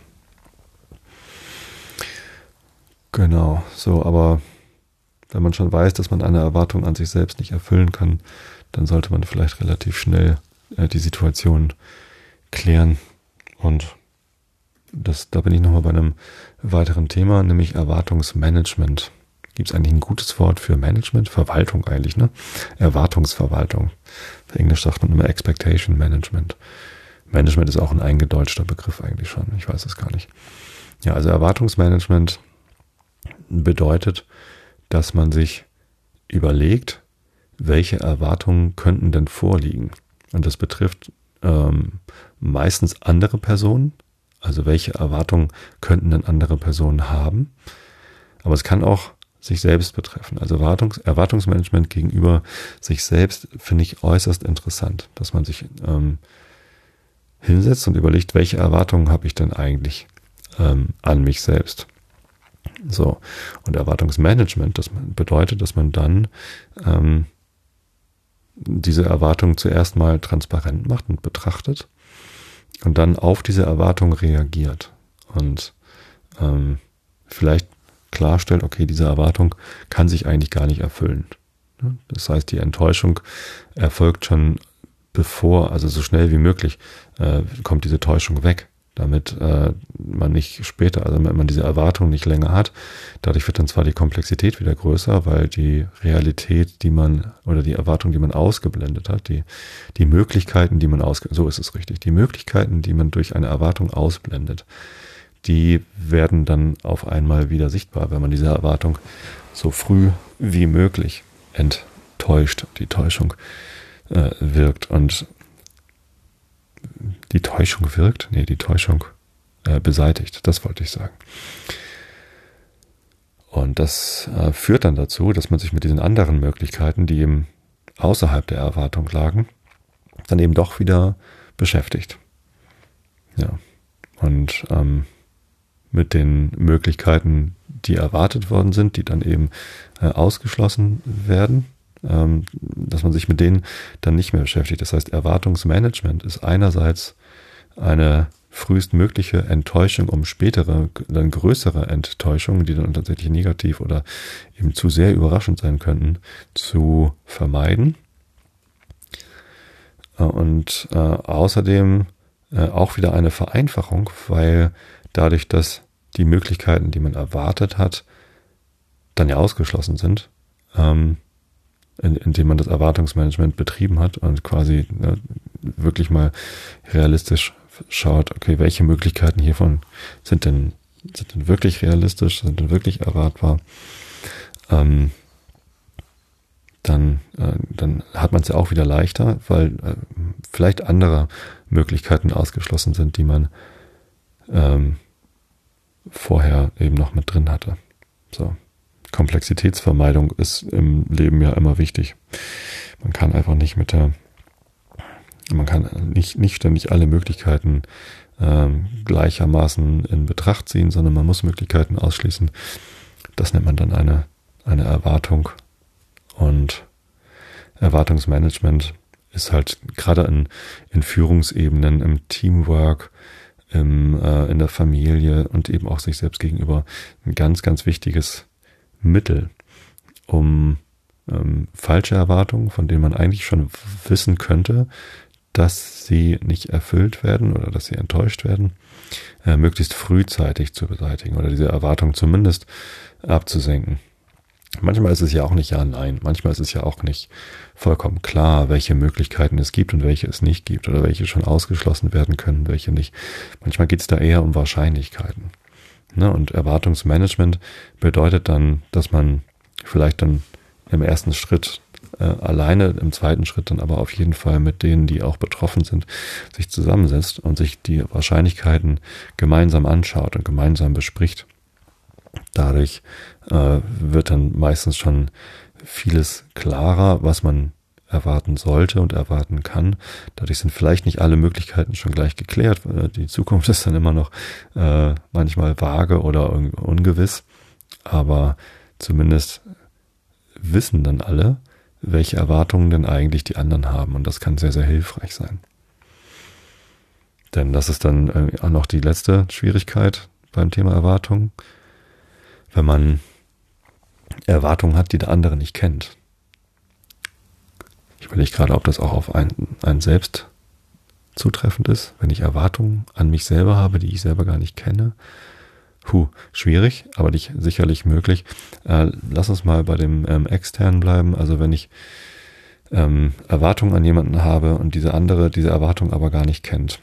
Genau, so, aber wenn man schon weiß, dass man eine Erwartung an sich selbst nicht erfüllen kann, dann sollte man vielleicht relativ schnell äh, die Situation klären. Und das, da bin ich nochmal bei einem weiteren Thema, nämlich Erwartungsmanagement. Gibt es eigentlich ein gutes Wort für Management? Verwaltung eigentlich, ne? Erwartungsverwaltung. Auf Englisch sagt man immer Expectation Management. Management ist auch ein eingedeutschter Begriff eigentlich schon. Ich weiß es gar nicht. Ja, also Erwartungsmanagement bedeutet, dass man sich überlegt, welche Erwartungen könnten denn vorliegen. Und das betrifft ähm, meistens andere Personen. Also welche Erwartungen könnten denn andere Personen haben? Aber es kann auch sich selbst betreffen. Also Erwartungs- Erwartungsmanagement gegenüber sich selbst finde ich äußerst interessant, dass man sich ähm, hinsetzt und überlegt, welche Erwartungen habe ich denn eigentlich ähm, an mich selbst. So, und Erwartungsmanagement, das bedeutet, dass man dann ähm, diese Erwartungen zuerst mal transparent macht und betrachtet und dann auf diese Erwartung reagiert und ähm, vielleicht klarstellt, okay, diese Erwartung kann sich eigentlich gar nicht erfüllen. Das heißt, die Enttäuschung erfolgt schon bevor, also so schnell wie möglich, äh, kommt diese Täuschung weg, damit äh, man nicht später, also wenn man diese Erwartung nicht länger hat, dadurch wird dann zwar die Komplexität wieder größer, weil die Realität, die man, oder die Erwartung, die man ausgeblendet hat, die, die Möglichkeiten, die man ausgeblendet, so ist es richtig, die Möglichkeiten, die man durch eine Erwartung ausblendet, die werden dann auf einmal wieder sichtbar, wenn man diese Erwartung so früh wie möglich enttäuscht, die Täuschung äh, wirkt. Und die Täuschung wirkt? Nee, die Täuschung äh, beseitigt, das wollte ich sagen. Und das äh, führt dann dazu, dass man sich mit diesen anderen Möglichkeiten, die eben außerhalb der Erwartung lagen, dann eben doch wieder beschäftigt. Ja, und ähm, mit den Möglichkeiten, die erwartet worden sind, die dann eben äh, ausgeschlossen werden, ähm, dass man sich mit denen dann nicht mehr beschäftigt. Das heißt, Erwartungsmanagement ist einerseits eine frühestmögliche Enttäuschung, um spätere, dann größere Enttäuschungen, die dann tatsächlich negativ oder eben zu sehr überraschend sein könnten, zu vermeiden. Äh, und äh, außerdem äh, auch wieder eine Vereinfachung, weil dadurch, dass die Möglichkeiten, die man erwartet hat, dann ja ausgeschlossen sind, ähm, in, indem man das Erwartungsmanagement betrieben hat und quasi ne, wirklich mal realistisch schaut, okay, welche Möglichkeiten hiervon sind denn, sind denn wirklich realistisch, sind denn wirklich erwartbar, ähm, dann, äh, dann hat man es ja auch wieder leichter, weil äh, vielleicht andere Möglichkeiten ausgeschlossen sind, die man ähm, vorher eben noch mit drin hatte. So. Komplexitätsvermeidung ist im Leben ja immer wichtig. Man kann einfach nicht mit der, man kann nicht, nicht ständig alle Möglichkeiten ähm, gleichermaßen in Betracht ziehen, sondern man muss Möglichkeiten ausschließen. Das nennt man dann eine, eine Erwartung. Und Erwartungsmanagement ist halt gerade in, in Führungsebenen, im Teamwork, im, äh, in der Familie und eben auch sich selbst gegenüber ein ganz, ganz wichtiges Mittel, um ähm, falsche Erwartungen, von denen man eigentlich schon wissen könnte, dass sie nicht erfüllt werden oder dass sie enttäuscht werden, äh, möglichst frühzeitig zu beseitigen oder diese Erwartung zumindest abzusenken. Manchmal ist es ja auch nicht ja, nein. Manchmal ist es ja auch nicht vollkommen klar, welche Möglichkeiten es gibt und welche es nicht gibt oder welche schon ausgeschlossen werden können, welche nicht. Manchmal geht es da eher um Wahrscheinlichkeiten. Ne? Und Erwartungsmanagement bedeutet dann, dass man vielleicht dann im ersten Schritt äh, alleine, im zweiten Schritt dann aber auf jeden Fall mit denen, die auch betroffen sind, sich zusammensetzt und sich die Wahrscheinlichkeiten gemeinsam anschaut und gemeinsam bespricht. Dadurch äh, wird dann meistens schon vieles klarer, was man erwarten sollte und erwarten kann. Dadurch sind vielleicht nicht alle Möglichkeiten schon gleich geklärt. Die Zukunft ist dann immer noch äh, manchmal vage oder un- ungewiss, aber zumindest wissen dann alle, welche Erwartungen denn eigentlich die anderen haben, und das kann sehr, sehr hilfreich sein. Denn das ist dann äh, auch noch die letzte Schwierigkeit beim Thema Erwartungen. Wenn man Erwartungen hat, die der andere nicht kennt. Ich überlege gerade, ob das auch auf einen, einen selbst zutreffend ist, wenn ich Erwartungen an mich selber habe, die ich selber gar nicht kenne. Puh, schwierig, aber nicht, sicherlich möglich. Äh, lass uns mal bei dem ähm, Externen bleiben. Also wenn ich ähm, Erwartungen an jemanden habe und diese andere diese Erwartung aber gar nicht kennt.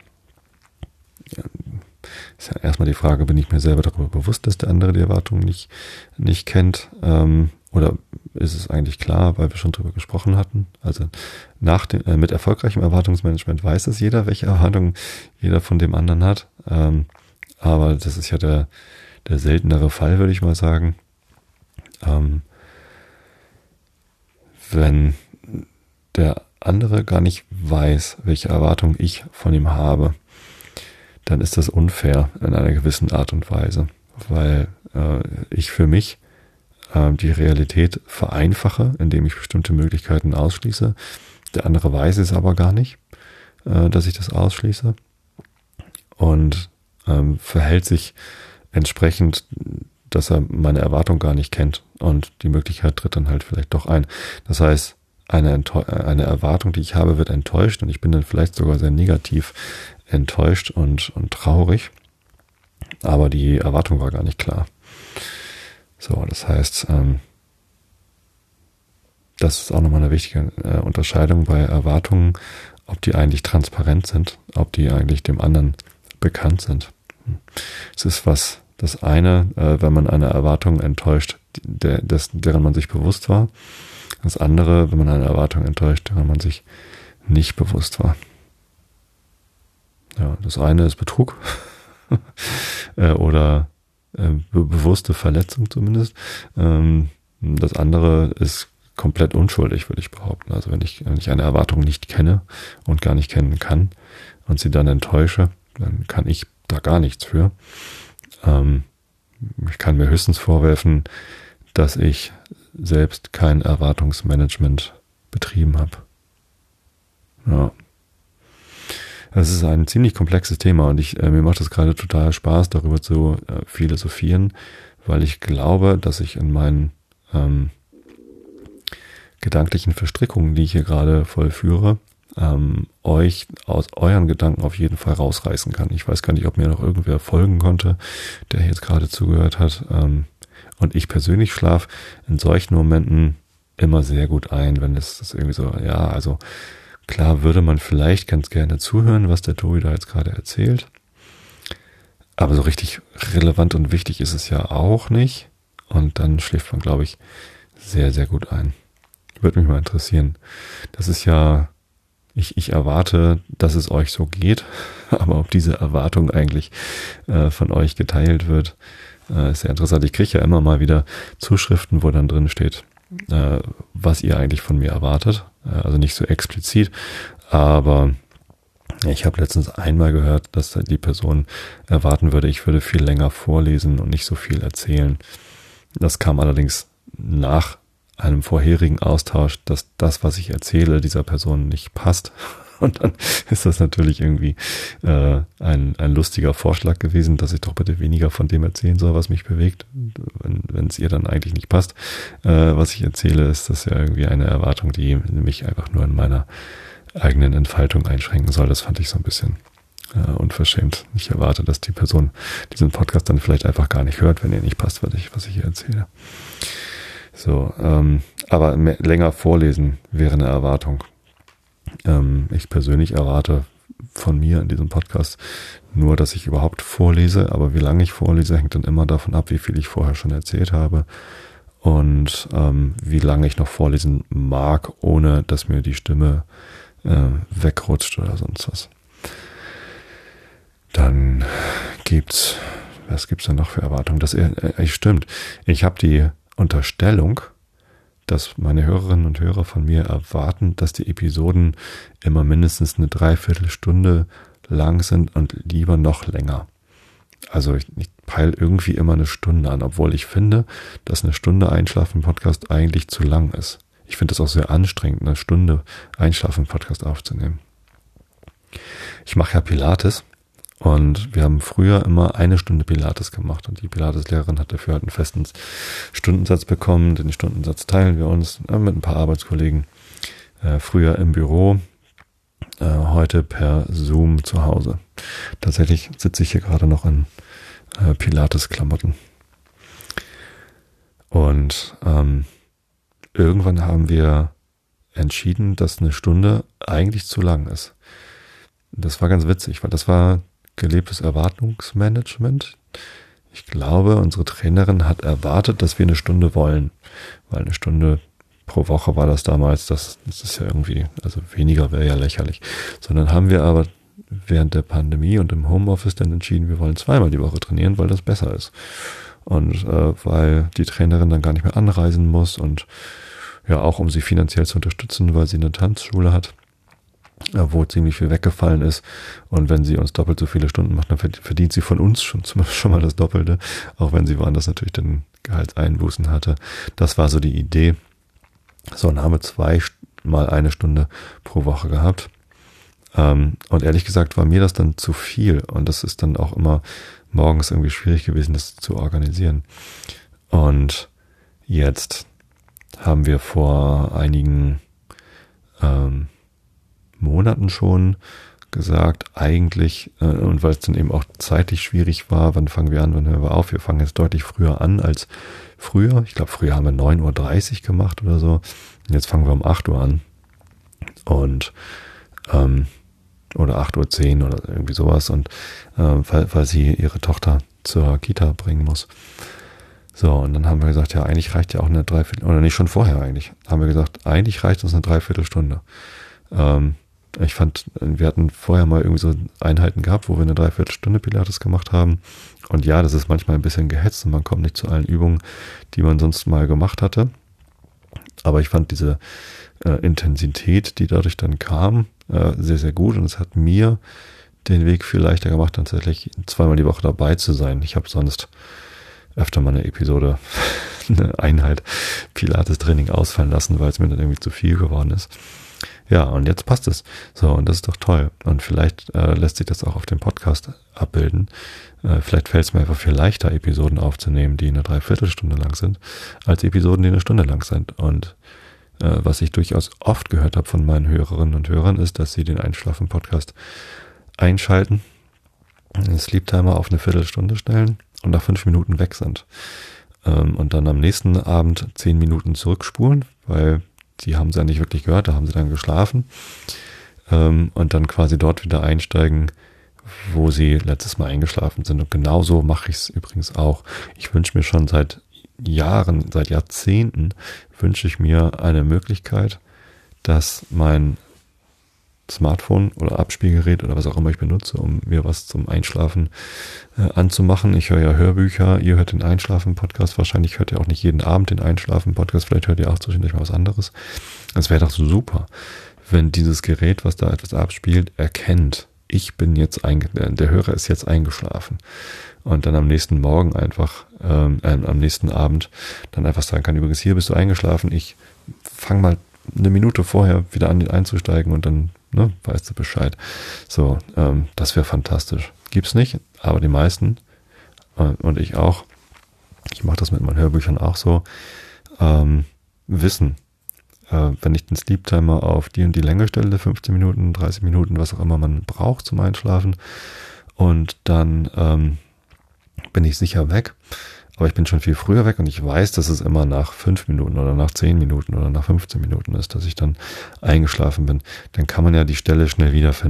Ist ja erstmal die Frage, bin ich mir selber darüber bewusst, dass der andere die Erwartungen nicht, nicht kennt? Ähm, oder ist es eigentlich klar, weil wir schon drüber gesprochen hatten? Also nach dem, äh, mit erfolgreichem Erwartungsmanagement weiß es jeder, welche Erwartungen jeder von dem anderen hat. Ähm, aber das ist ja der, der seltenere Fall, würde ich mal sagen. Ähm, wenn der andere gar nicht weiß, welche Erwartungen ich von ihm habe, dann ist das unfair in einer gewissen Art und Weise, weil äh, ich für mich äh, die Realität vereinfache, indem ich bestimmte Möglichkeiten ausschließe. Der andere weiß es aber gar nicht, äh, dass ich das ausschließe, und ähm, verhält sich entsprechend, dass er meine Erwartung gar nicht kennt, und die Möglichkeit tritt dann halt vielleicht doch ein. Das heißt, eine, Enttäu- eine Erwartung, die ich habe, wird enttäuscht, und ich bin dann vielleicht sogar sehr negativ enttäuscht und, und traurig, aber die Erwartung war gar nicht klar. So, das heißt, ähm, das ist auch nochmal eine wichtige äh, Unterscheidung bei Erwartungen, ob die eigentlich transparent sind, ob die eigentlich dem anderen bekannt sind. Es ist was, das eine, äh, wenn man eine Erwartung enttäuscht, der, des, deren man sich bewusst war. Das andere, wenn man eine Erwartung enttäuscht, deren man sich nicht bewusst war. Ja, das eine ist Betrug äh, oder äh, be- bewusste Verletzung zumindest. Ähm, das andere ist komplett unschuldig, würde ich behaupten. Also wenn ich, wenn ich eine Erwartung nicht kenne und gar nicht kennen kann und sie dann enttäusche, dann kann ich da gar nichts für. Ähm, ich kann mir höchstens vorwerfen, dass ich selbst kein Erwartungsmanagement betrieben habe. Ja. Das ist ein ziemlich komplexes Thema, und ich, äh, mir macht es gerade total Spaß, darüber zu äh, philosophieren, weil ich glaube, dass ich in meinen ähm, gedanklichen Verstrickungen, die ich hier gerade vollführe, ähm, euch aus euren Gedanken auf jeden Fall rausreißen kann. Ich weiß gar nicht, ob mir noch irgendwer folgen konnte, der jetzt gerade zugehört hat. Ähm, und ich persönlich schlafe in solchen Momenten immer sehr gut ein, wenn es das irgendwie so, ja, also klar würde man vielleicht ganz gerne zuhören, was der Tobi da jetzt gerade erzählt. Aber so richtig relevant und wichtig ist es ja auch nicht. Und dann schläft man, glaube ich, sehr, sehr gut ein. Würde mich mal interessieren. Das ist ja, ich, ich erwarte, dass es euch so geht. Aber ob diese Erwartung eigentlich äh, von euch geteilt wird, äh, ist sehr interessant. Ich kriege ja immer mal wieder Zuschriften, wo dann drin steht, äh, was ihr eigentlich von mir erwartet. Äh, also nicht so explizit, aber ich habe letztens einmal gehört, dass die Person erwarten würde, ich würde viel länger vorlesen und nicht so viel erzählen. Das kam allerdings nach einem vorherigen Austausch, dass das, was ich erzähle, dieser Person nicht passt. Und dann ist das natürlich irgendwie äh, ein, ein lustiger Vorschlag gewesen, dass ich doch bitte weniger von dem erzählen soll, was mich bewegt. Wenn wenn es ihr dann eigentlich nicht passt, äh, was ich erzähle, ist das ja irgendwie eine Erwartung, die mich einfach nur in meiner eigenen Entfaltung einschränken soll. Das fand ich so ein bisschen äh, unverschämt. Ich erwarte, dass die Person diesen Podcast dann vielleicht einfach gar nicht hört, wenn ihr nicht passt, was ich, was ich hier erzähle. So, ähm, aber mehr, länger vorlesen wäre eine Erwartung. Ähm, ich persönlich erwarte von mir in diesem Podcast nur, dass ich überhaupt vorlese, aber wie lange ich vorlese, hängt dann immer davon ab, wie viel ich vorher schon erzählt habe und ähm, wie lange ich noch vorlesen mag, ohne dass mir die Stimme äh, wegrutscht oder sonst was. Dann gibt's, was gibt's denn noch für Erwartungen? Das äh, stimmt. Ich habe die Unterstellung, dass meine Hörerinnen und Hörer von mir erwarten, dass die Episoden immer mindestens eine Dreiviertelstunde lang sind und lieber noch länger. Also ich, ich peile irgendwie immer eine Stunde an, obwohl ich finde, dass eine Stunde Einschlafen im Podcast eigentlich zu lang ist. Ich finde es auch sehr anstrengend, eine Stunde Einschlafen im Podcast aufzunehmen. Ich mache ja Pilates. Und wir haben früher immer eine Stunde Pilates gemacht und die Pilates-Lehrerin hat dafür halt einen festen Stundensatz bekommen. Den Stundensatz teilen wir uns äh, mit ein paar Arbeitskollegen. Äh, früher im Büro, äh, heute per Zoom zu Hause. Tatsächlich sitze ich hier gerade noch in äh, Pilates-Klamotten. Und ähm, irgendwann haben wir entschieden, dass eine Stunde eigentlich zu lang ist. Das war ganz witzig, weil das war gelebtes Erwartungsmanagement. Ich glaube, unsere Trainerin hat erwartet, dass wir eine Stunde wollen, weil eine Stunde pro Woche war das damals, das, das ist ja irgendwie, also weniger wäre ja lächerlich, sondern haben wir aber während der Pandemie und im Homeoffice dann entschieden, wir wollen zweimal die Woche trainieren, weil das besser ist und äh, weil die Trainerin dann gar nicht mehr anreisen muss und ja auch um sie finanziell zu unterstützen, weil sie eine Tanzschule hat, wo ziemlich viel weggefallen ist. Und wenn sie uns doppelt so viele Stunden macht, dann verdient sie von uns schon, schon mal das Doppelte, auch wenn sie woanders natürlich dann Gehaltseinbußen hatte. Das war so die Idee. So, dann haben wir zwei mal eine Stunde pro Woche gehabt. Und ehrlich gesagt war mir das dann zu viel. Und das ist dann auch immer morgens irgendwie schwierig gewesen, das zu organisieren. Und jetzt haben wir vor einigen ähm, Monaten schon gesagt, eigentlich, äh, und weil es dann eben auch zeitlich schwierig war, wann fangen wir an, wann hören wir auf, wir fangen jetzt deutlich früher an als früher. Ich glaube, früher haben wir neun Uhr dreißig gemacht oder so. Und jetzt fangen wir um acht Uhr an. Und, ähm, oder acht Uhr zehn oder irgendwie sowas. Und, äh, weil, weil sie ihre Tochter zur Kita bringen muss. So, und dann haben wir gesagt, ja, eigentlich reicht ja auch eine Dreiviertel, oder nicht schon vorher eigentlich, haben wir gesagt, eigentlich reicht uns eine Dreiviertelstunde. Ähm, Ich fand, wir hatten vorher mal irgendwie so Einheiten gehabt, wo wir eine Dreiviertelstunde Pilates gemacht haben. Und ja, das ist manchmal ein bisschen gehetzt und man kommt nicht zu allen Übungen, die man sonst mal gemacht hatte. Aber ich fand diese äh, Intensität, die dadurch dann kam, äh, sehr, sehr gut. Und es hat mir den Weg viel leichter gemacht, tatsächlich zweimal die Woche dabei zu sein. Ich habe sonst öfter mal eine Episode, eine Einheit Pilates-Training ausfallen lassen, weil es mir dann irgendwie zu viel geworden ist. Ja, und jetzt passt es. So, und das ist doch toll. Und vielleicht äh, lässt sich das auch auf dem Podcast abbilden. Äh, vielleicht fällt es mir einfach viel leichter, Episoden aufzunehmen, die eine Dreiviertelstunde lang sind, als Episoden, die eine Stunde lang sind. Und äh, was ich durchaus oft gehört habe von meinen Hörerinnen und Hörern, ist, dass sie den Einschlafen-Podcast einschalten, den Sleep-Timer auf eine Viertelstunde stellen und nach fünf Minuten weg sind. Ähm, und dann am nächsten Abend zehn Minuten zurückspulen, weil die haben sie ja nicht wirklich gehört, da haben sie dann geschlafen ähm, und dann quasi dort wieder einsteigen, wo sie letztes Mal eingeschlafen sind. Und genauso mache ich es übrigens auch. Ich wünsche mir schon seit Jahren, seit Jahrzehnten, wünsche ich mir eine Möglichkeit, dass mein Smartphone oder Abspielgerät oder was auch immer ich benutze, um mir was zum Einschlafen äh, anzumachen. Ich höre ja Hörbücher, ihr hört den Einschlafen-Podcast, wahrscheinlich hört ihr auch nicht jeden Abend den Einschlafen-Podcast, vielleicht hört ihr auch zwischendurch mal was anderes. Es wäre doch so super, wenn dieses Gerät, was da etwas abspielt, erkennt, ich bin jetzt einge- der Hörer ist jetzt eingeschlafen und dann am nächsten Morgen einfach, ähm, äh, am nächsten Abend dann einfach sagen kann, übrigens hier bist du eingeschlafen, ich fange mal eine Minute vorher wieder an einzusteigen und dann ne, weißt du Bescheid. So, ähm, das wäre fantastisch. Gibt's nicht, aber die meisten äh, und ich auch, ich mache das mit meinen Hörbüchern auch so, ähm, wissen, äh, wenn ich den Sleep Timer auf die und die Länge stelle, fünfzehn Minuten, dreißig Minuten, was auch immer man braucht zum Einschlafen und dann ähm, bin ich sicher weg. Aber ich bin schon viel früher weg und ich weiß, dass es immer nach fünf Minuten oder nach zehn Minuten oder nach fünfzehn Minuten ist, dass ich dann eingeschlafen bin. Dann kann man ja die Stelle schnell wiederfinden,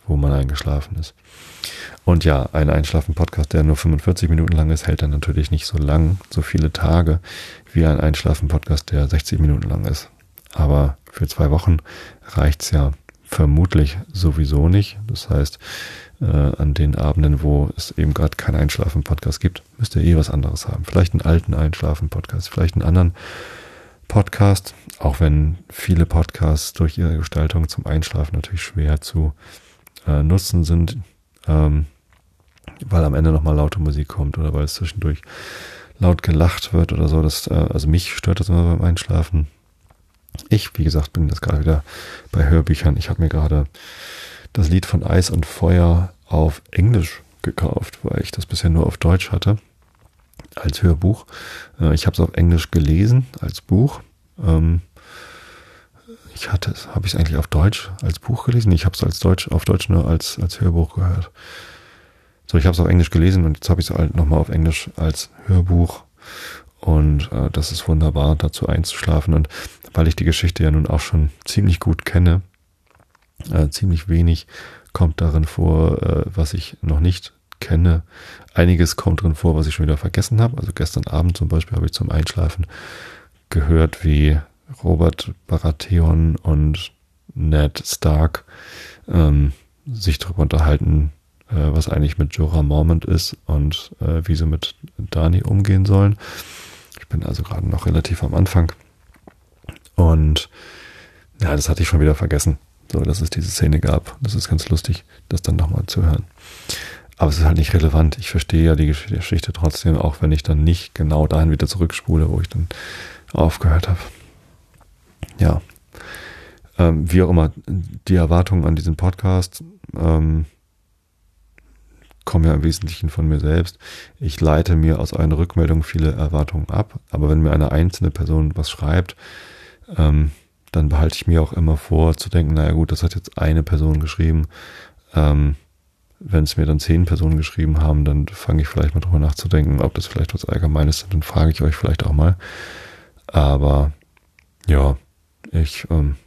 wo man eingeschlafen ist. Und ja, ein Einschlafen-Podcast, der nur fünfundvierzig Minuten lang ist, hält dann natürlich nicht so lang, so viele Tage, wie ein Einschlafen-Podcast, der sechzig Minuten lang ist. Aber für zwei Wochen reicht's ja vermutlich sowieso nicht. Das heißt, äh, an den Abenden, wo es eben gerade keinen Einschlafen-Podcast gibt, müsst ihr eh was anderes haben. Vielleicht einen alten Einschlafen-Podcast, vielleicht einen anderen Podcast, auch wenn viele Podcasts durch ihre Gestaltung zum Einschlafen natürlich schwer zu äh, nutzen sind, ähm, weil am Ende nochmal laute Musik kommt oder weil es zwischendurch laut gelacht wird oder so. Das, äh, also mich stört das immer beim Einschlafen. Ich, wie gesagt, bin jetzt gerade wieder bei Hörbüchern. Ich habe mir gerade das Lied von Eis und Feuer auf Englisch gekauft, weil ich das bisher nur auf Deutsch hatte, als Hörbuch. Äh, ich habe es auf Englisch gelesen, als Buch. Ähm, ich hatte es, habe ich es eigentlich auf Deutsch als Buch gelesen? Ich habe es als Deutsch, auf Deutsch nur als, als Hörbuch gehört. So, ich habe es auf Englisch gelesen und jetzt habe ich es halt nochmal auf Englisch als Hörbuch. Und äh, das ist wunderbar, dazu einzuschlafen. Und weil ich die Geschichte ja nun auch schon ziemlich gut kenne, äh, ziemlich wenig kommt darin vor, äh, was ich noch nicht kenne. Einiges kommt drin vor, was ich schon wieder vergessen habe. Also gestern Abend zum Beispiel habe ich zum Einschlafen gehört, wie Robert Baratheon und Ned Stark ähm, sich darüber unterhalten, äh, was eigentlich mit Jorah Mormont ist und äh, wie sie mit Dany umgehen sollen. Ich bin also gerade noch relativ am Anfang. Und ja, das hatte ich schon wieder vergessen, so dass es diese Szene gab. Das ist ganz lustig, das dann nochmal zu hören. Aber es ist halt nicht relevant. Ich verstehe ja die Geschichte trotzdem, auch wenn ich dann nicht genau dahin wieder zurückspule, wo ich dann aufgehört habe. Ja, ähm, wie auch immer, die Erwartungen an diesen Podcast ähm, kommen ja im Wesentlichen von mir selbst. Ich leite mir aus einer Rückmeldung viele Erwartungen ab, aber wenn mir eine einzelne Person was schreibt, ähm, dann behalte ich mir auch immer vor zu denken, naja gut, das hat jetzt eine Person geschrieben. Ähm, wenn es mir dann zehn Personen geschrieben haben, dann fange ich vielleicht mal drüber nachzudenken, ob das vielleicht was Allgemeines ist, dann frage ich euch vielleicht auch mal. Aber ja, ich ähm,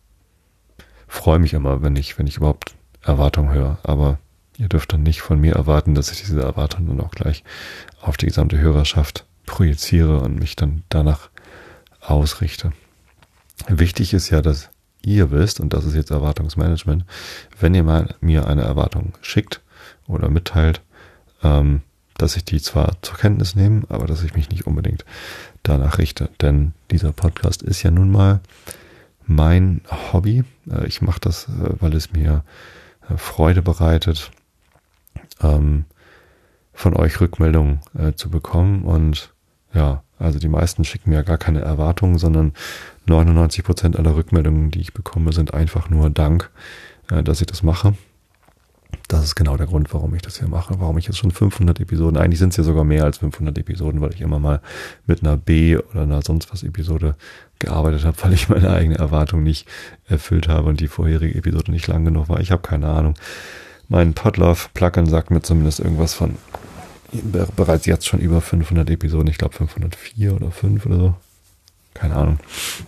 freue mich immer, wenn ich, wenn ich überhaupt Erwartungen höre, aber ihr dürft dann nicht von mir erwarten, dass ich diese Erwartungen dann auch gleich auf die gesamte Hörerschaft projiziere und mich dann danach ausrichte. Wichtig ist ja, dass ihr wisst, und das ist jetzt Erwartungsmanagement, wenn ihr mal mir eine Erwartung schickt oder mitteilt, ähm, dass ich die zwar zur Kenntnis nehme, aber dass ich mich nicht unbedingt danach richte. Denn dieser Podcast ist ja nun mal mein Hobby. Äh, ich mache das, äh, weil es mir äh, Freude bereitet, ähm, von euch Rückmeldungen äh, zu bekommen. Und ja, also die meisten schicken mir ja gar keine Erwartungen, sondern neunundneunzig Prozent aller Rückmeldungen, die ich bekomme, sind einfach nur Dank, äh, dass ich das mache. Das ist genau der Grund, warum ich das hier mache, warum ich jetzt schon fünfhundert Episoden, eigentlich sind es ja sogar mehr als fünfhundert Episoden, weil ich immer mal mit einer B- oder einer sonst was Episode gearbeitet habe, weil ich meine eigene Erwartung nicht erfüllt habe und die vorherige Episode nicht lang genug war. Ich habe keine Ahnung. Mein Podlove-Plugin sagt mir zumindest irgendwas von bereits jetzt schon über fünfhundert Episoden. Ich glaube fünfhundertvier oder fünf oder so. Keine Ahnung.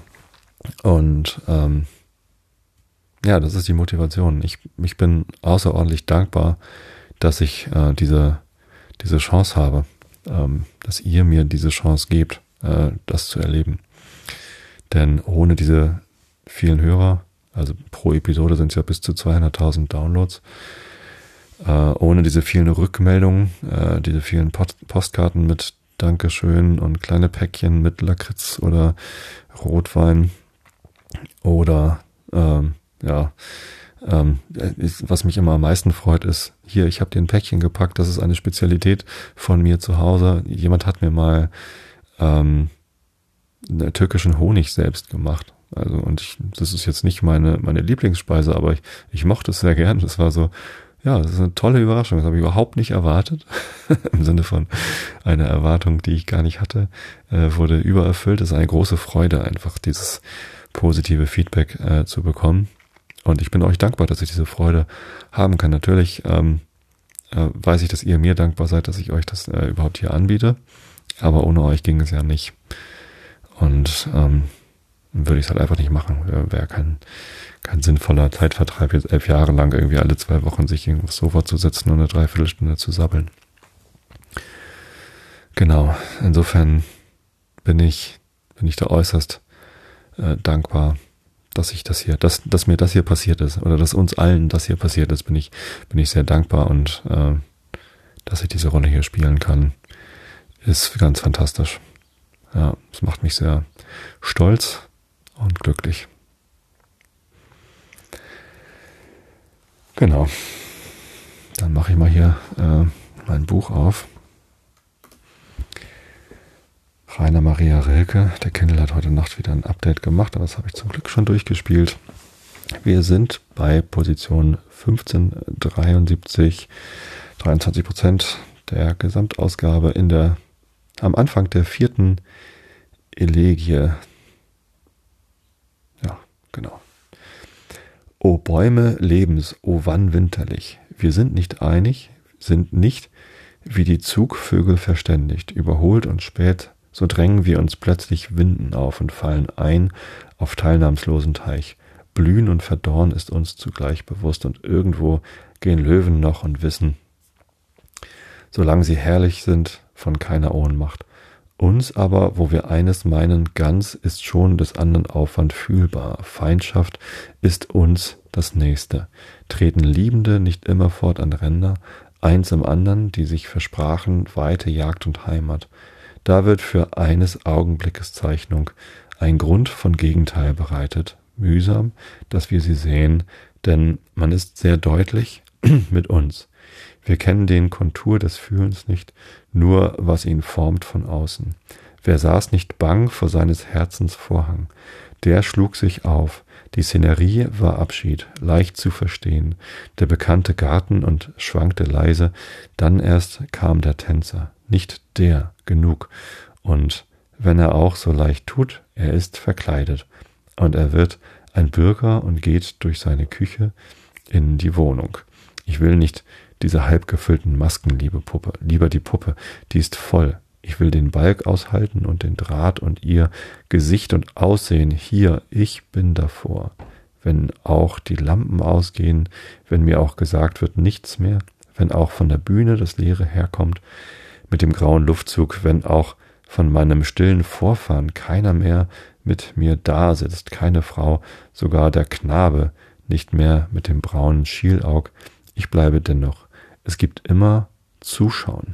Und ähm, ja, das ist die Motivation. Ich, ich bin außerordentlich dankbar, dass ich äh, diese, diese Chance habe, ähm, dass ihr mir diese Chance gebt, äh, das zu erleben. Denn ohne diese vielen Hörer, also pro Episode sind es ja bis zu zweihunderttausend Downloads, äh, ohne diese vielen Rückmeldungen, äh, diese vielen Post- Postkarten mit Dankeschön und kleine Päckchen mit Lakritz oder Rotwein oder ähm, ja, ähm, ist, was mich immer am meisten freut, ist, hier, ich habe dir ein Päckchen gepackt, das ist eine Spezialität von mir zu Hause. Jemand hat mir mal ähm, einen türkischen Honig selbst gemacht. Also, und ich, das ist jetzt nicht meine, meine Lieblingsspeise, aber ich, ich mochte es sehr gern. Das war so, ja, das ist eine tolle Überraschung. Das habe ich überhaupt nicht erwartet. Im Sinne von einer Erwartung, die ich gar nicht hatte, äh, wurde übererfüllt. Das ist eine große Freude, einfach dieses positive Feedback äh, zu bekommen. Und ich bin euch dankbar, dass ich diese Freude haben kann. Natürlich ähm, äh, weiß ich, dass ihr mir dankbar seid, dass ich euch das äh, überhaupt hier anbiete. Aber ohne euch ging es ja nicht. Und ähm, würde ich es halt einfach nicht machen. Wäre wär kein, kein sinnvoller Zeitvertreib, jetzt elf Jahre lang irgendwie alle zwei Wochen sich irgendwo aufs Sofa zu setzen und eine Dreiviertelstunde zu sabbeln. Genau, insofern bin ich, bin ich da äußerst äh, dankbar, dass ich das hier, dass, dass mir das hier passiert ist oder dass uns allen das hier passiert ist, bin ich, bin ich sehr dankbar und äh, dass ich diese Rolle hier spielen kann, ist ganz fantastisch. Ja, es macht mich sehr stolz und glücklich. Genau. Dann mache ich mal hier äh, mein Buch auf. Rainer Maria Rilke, der Kindle hat heute Nacht wieder ein Update gemacht, aber das habe ich zum Glück schon durchgespielt. Wir sind bei Position fünfzehn dreiundsiebzig, dreiundzwanzig Prozent der Gesamtausgabe in der, am Anfang der vierten Elegie. Ja, genau. O Bäume Lebens, o wann winterlich, wir sind nicht einig, sind nicht wie die Zugvögel verständigt, überholt und spät, so drängen wir uns plötzlich Winden auf und fallen ein auf teilnahmslosen Teich. Blühen und Verdorren ist uns zugleich bewusst und irgendwo gehen Löwen noch und wissen, solange sie herrlich sind, von keiner Ohnmacht. Uns aber, wo wir eines meinen, ganz ist schon des anderen Aufwand fühlbar. Feindschaft ist uns das Nächste. Treten Liebende nicht immerfort an Ränder, eins im anderen, die sich versprachen, weite Jagd und Heimat. Da wird für eines Augenblickes Zeichnung ein Grund von Gegenteil bereitet, mühsam, dass wir sie sehen, denn man ist sehr deutlich mit uns. Wir kennen den Kontur des Fühlens nicht, nur was ihn formt von außen. Wer saß nicht bang vor seines Herzens Vorhang? Der schlug sich auf. Die Szenerie war Abschied, leicht zu verstehen. Der bekannte Garten und schwankte leise. Dann erst kam der Tänzer. Nicht der, genug. Und wenn er auch so leicht tut, er ist verkleidet. Und er wird ein Bürger und geht durch seine Küche in die Wohnung. Ich will nicht diese halbgefüllten Masken, liebe Puppe, lieber die Puppe, die ist voll. Ich will den Balg aushalten und den Draht und ihr Gesicht und Aussehen hier, ich bin davor. Wenn auch die Lampen ausgehen, wenn mir auch gesagt wird, nichts mehr, wenn auch von der Bühne das Leere herkommt, mit dem grauen Luftzug, wenn auch von meinem stillen Vorfahren keiner mehr mit mir da sitzt, keine Frau, sogar der Knabe, nicht mehr mit dem braunen Schielaug, ich bleibe dennoch. Es gibt immer Zuschauen.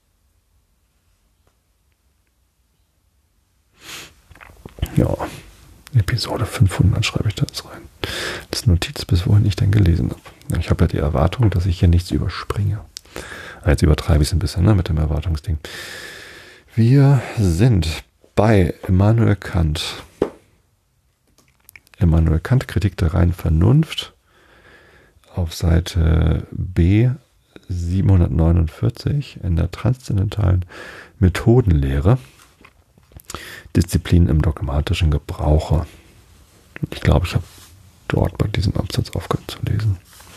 Ja, Episode fünfhundert schreibe ich da jetzt rein. Das ist Notiz, bis wohin ich denn gelesen habe. Ich habe ja die Erwartung, dass ich hier nichts überspringe. Jetzt übertreibe ich es ein bisschen, ne, mit dem Erwartungsding. Wir sind bei Immanuel Kant. Immanuel Kant, Kritik der reinen Vernunft, auf Seite B siebenhundertneunundvierzig in der transzendentalen Methodenlehre. Disziplin im dogmatischen Gebrauche. Ich glaube, ich habe dort bei diesem Absatz aufgehört zu lesen.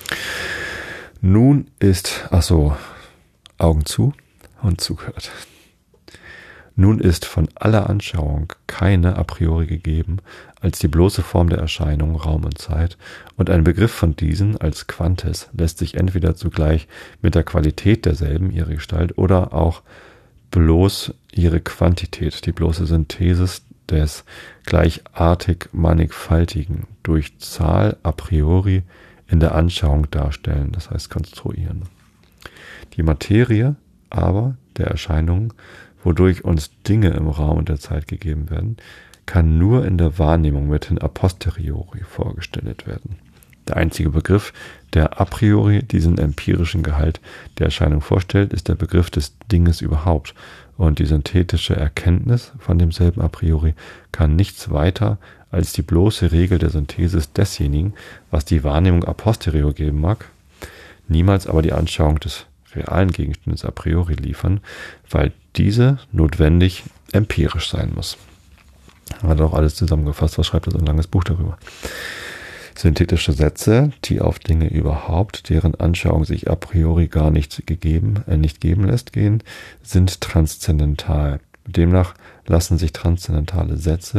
Nun ist, ach so, Augen zu und zugehört. Nun ist von aller Anschauung keine a priori gegeben, als die bloße Form der Erscheinung, Raum und Zeit, und ein Begriff von diesen als Quantes lässt sich entweder zugleich mit der Qualität derselben, ihre Gestalt, oder auch bloß ihre Quantität, die bloße Synthesis des gleichartig Mannigfaltigen, durch Zahl a priori in der Anschauung darstellen, das heißt konstruieren. Die Materie aber der Erscheinungen, wodurch uns Dinge im Raum und der Zeit gegeben werden, kann nur in der Wahrnehmung mithin a posteriori vorgestellt werden. Der einzige Begriff, der a priori diesen empirischen Gehalt der Erscheinung vorstellt, ist der Begriff des Dinges überhaupt. Und die synthetische Erkenntnis von demselben a priori kann nichts weiter als die bloße Regel der Synthesis desjenigen, was die Wahrnehmung a posteriori geben mag, niemals aber die Anschauung des realen Gegenstandes a priori liefern, weil diese notwendig empirisch sein muss. Hat auch alles zusammengefasst, was schreibt er so ein langes Buch darüber. Synthetische Sätze, die auf Dinge überhaupt, deren Anschauung sich a priori gar nicht gegeben, äh, nicht geben lässt, gehen, sind transzendental. Demnach lassen sich transzendentale Sätze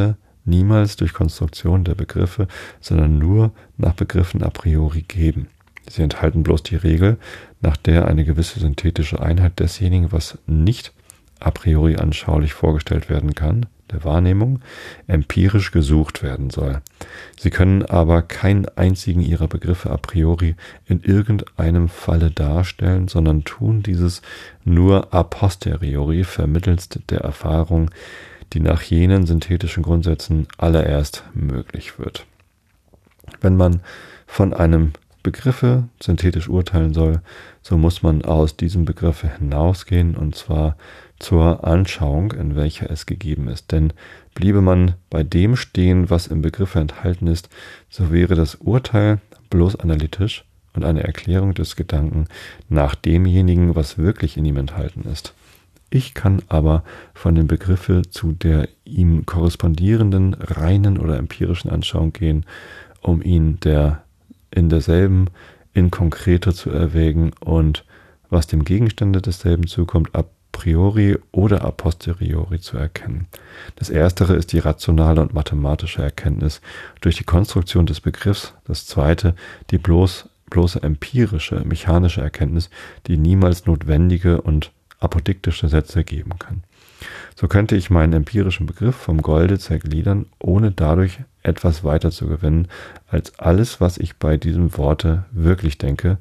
niemals durch Konstruktion der Begriffe, sondern nur nach Begriffen a priori geben. Sie enthalten bloß die Regel, nach der eine gewisse synthetische Einheit desjenigen, was nicht a priori anschaulich vorgestellt werden kann, der Wahrnehmung, empirisch gesucht werden soll. Sie können aber keinen einzigen ihrer Begriffe a priori in irgendeinem Falle darstellen, sondern tun dieses nur a posteriori vermittelst der Erfahrung, die nach jenen synthetischen Grundsätzen allererst möglich wird. Wenn man von einem Begriffe synthetisch urteilen soll, so muss man aus diesem Begriffe hinausgehen, und zwar zur Anschauung, in welcher es gegeben ist. Denn bliebe man bei dem stehen, was im Begriffe enthalten ist, so wäre das Urteil bloß analytisch und eine Erklärung des Gedanken nach demjenigen, was wirklich in ihm enthalten ist. Ich kann aber von dem Begriffe zu der ihm korrespondierenden reinen oder empirischen Anschauung gehen, um ihn der in derselben in konkreter zu erwägen und was dem Gegenstande desselben zukommt, a priori oder a posteriori zu erkennen. Das erstere ist die rationale und mathematische Erkenntnis durch die Konstruktion des Begriffs, das zweite die bloß, bloße empirische, mechanische Erkenntnis, die niemals notwendige und apodiktische Sätze geben kann. So könnte ich meinen empirischen Begriff vom Golde zergliedern, ohne dadurch etwas weiter zu gewinnen, als alles, was ich bei diesem Worte wirklich denke,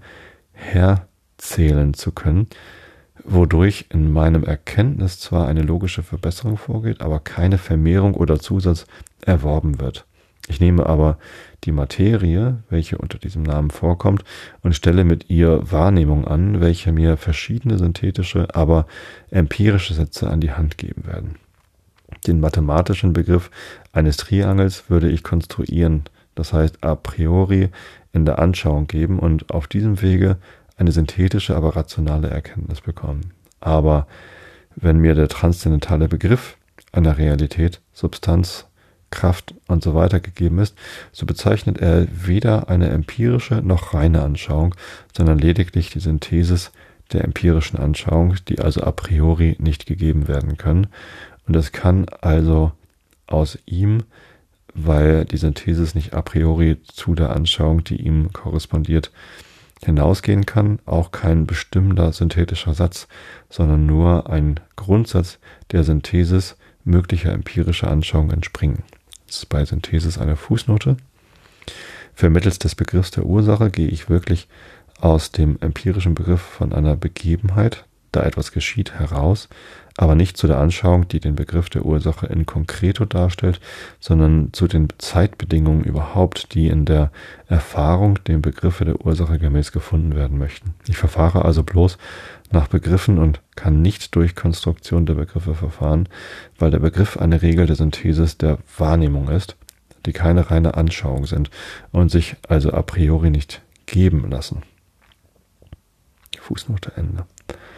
herzählen zu können, wodurch in meinem Erkenntnis zwar eine logische Verbesserung vorgeht, aber keine Vermehrung oder Zusatz erworben wird. Ich nehme aber die Materie, welche unter diesem Namen vorkommt, und stelle mit ihr Wahrnehmung an, welche mir verschiedene synthetische, aber empirische Sätze an die Hand geben werden. Den mathematischen Begriff eines Triangels würde ich konstruieren, das heißt a priori in der Anschauung geben und auf diesem Wege eine synthetische, aber rationale Erkenntnis bekommen. Aber wenn mir der transzendentale Begriff einer Realität, Substanz, Kraft und so weiter gegeben ist, so bezeichnet er weder eine empirische noch reine Anschauung, sondern lediglich die Synthesis der empirischen Anschauung, die also a priori nicht gegeben werden können. Und es kann also aus ihm, weil die Synthesis nicht a priori zu der Anschauung, die ihm korrespondiert, hinausgehen kann, auch kein bestimmender synthetischer Satz, sondern nur ein Grundsatz der Synthesis möglicher empirischer Anschauung entspringen. Das ist bei Synthesis eine Fußnote. Vermittels des Begriffs der Ursache gehe ich wirklich aus dem empirischen Begriff von einer Begebenheit, da etwas geschieht, heraus, aber nicht zu der Anschauung, die den Begriff der Ursache in concreto darstellt, sondern zu den Zeitbedingungen überhaupt, die in der Erfahrung dem Begriffe der Ursache gemäß gefunden werden möchten. Ich verfahre also bloß nach Begriffen und kann nicht durch Konstruktion der Begriffe verfahren, weil der Begriff eine Regel der Synthesis der Wahrnehmung ist, die keine reine Anschauung sind und sich also a priori nicht geben lassen. Fußnote Ende.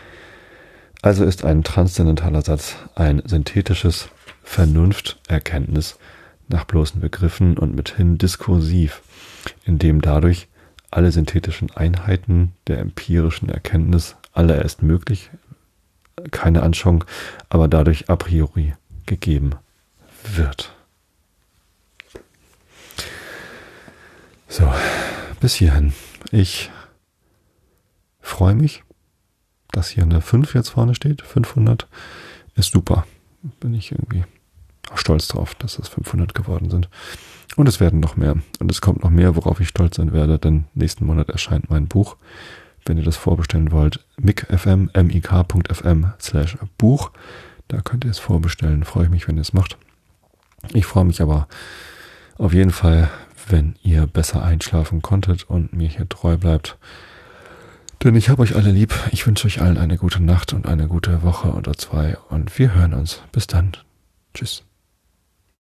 Also ist ein transzendentaler Satz ein synthetisches Vernunfterkenntnis nach bloßen Begriffen und mithin diskursiv, in dem dadurch alle synthetischen Einheiten der empirischen Erkenntnis allererst möglich, keine Anschauung, aber dadurch a priori gegeben wird. So, bis hierhin. Ich freue mich, dass hier eine fünf jetzt vorne steht. fünfhundert ist super. Bin ich irgendwie stolz drauf, dass das fünfhundert geworden sind. Und es werden noch mehr. Und es kommt noch mehr, worauf ich stolz sein werde, denn nächsten Monat erscheint mein Buch. Wenn ihr das vorbestellen wollt, mik.fm, mik.fm slash Buch. Da könnt ihr es vorbestellen. Freue ich mich, wenn ihr es macht. Ich freue mich aber auf jeden Fall, wenn ihr besser einschlafen konntet und mir hier treu bleibt. Denn ich habe euch alle lieb. Ich wünsche euch allen eine gute Nacht und eine gute Woche oder zwei. Und wir hören uns. Bis dann. Tschüss.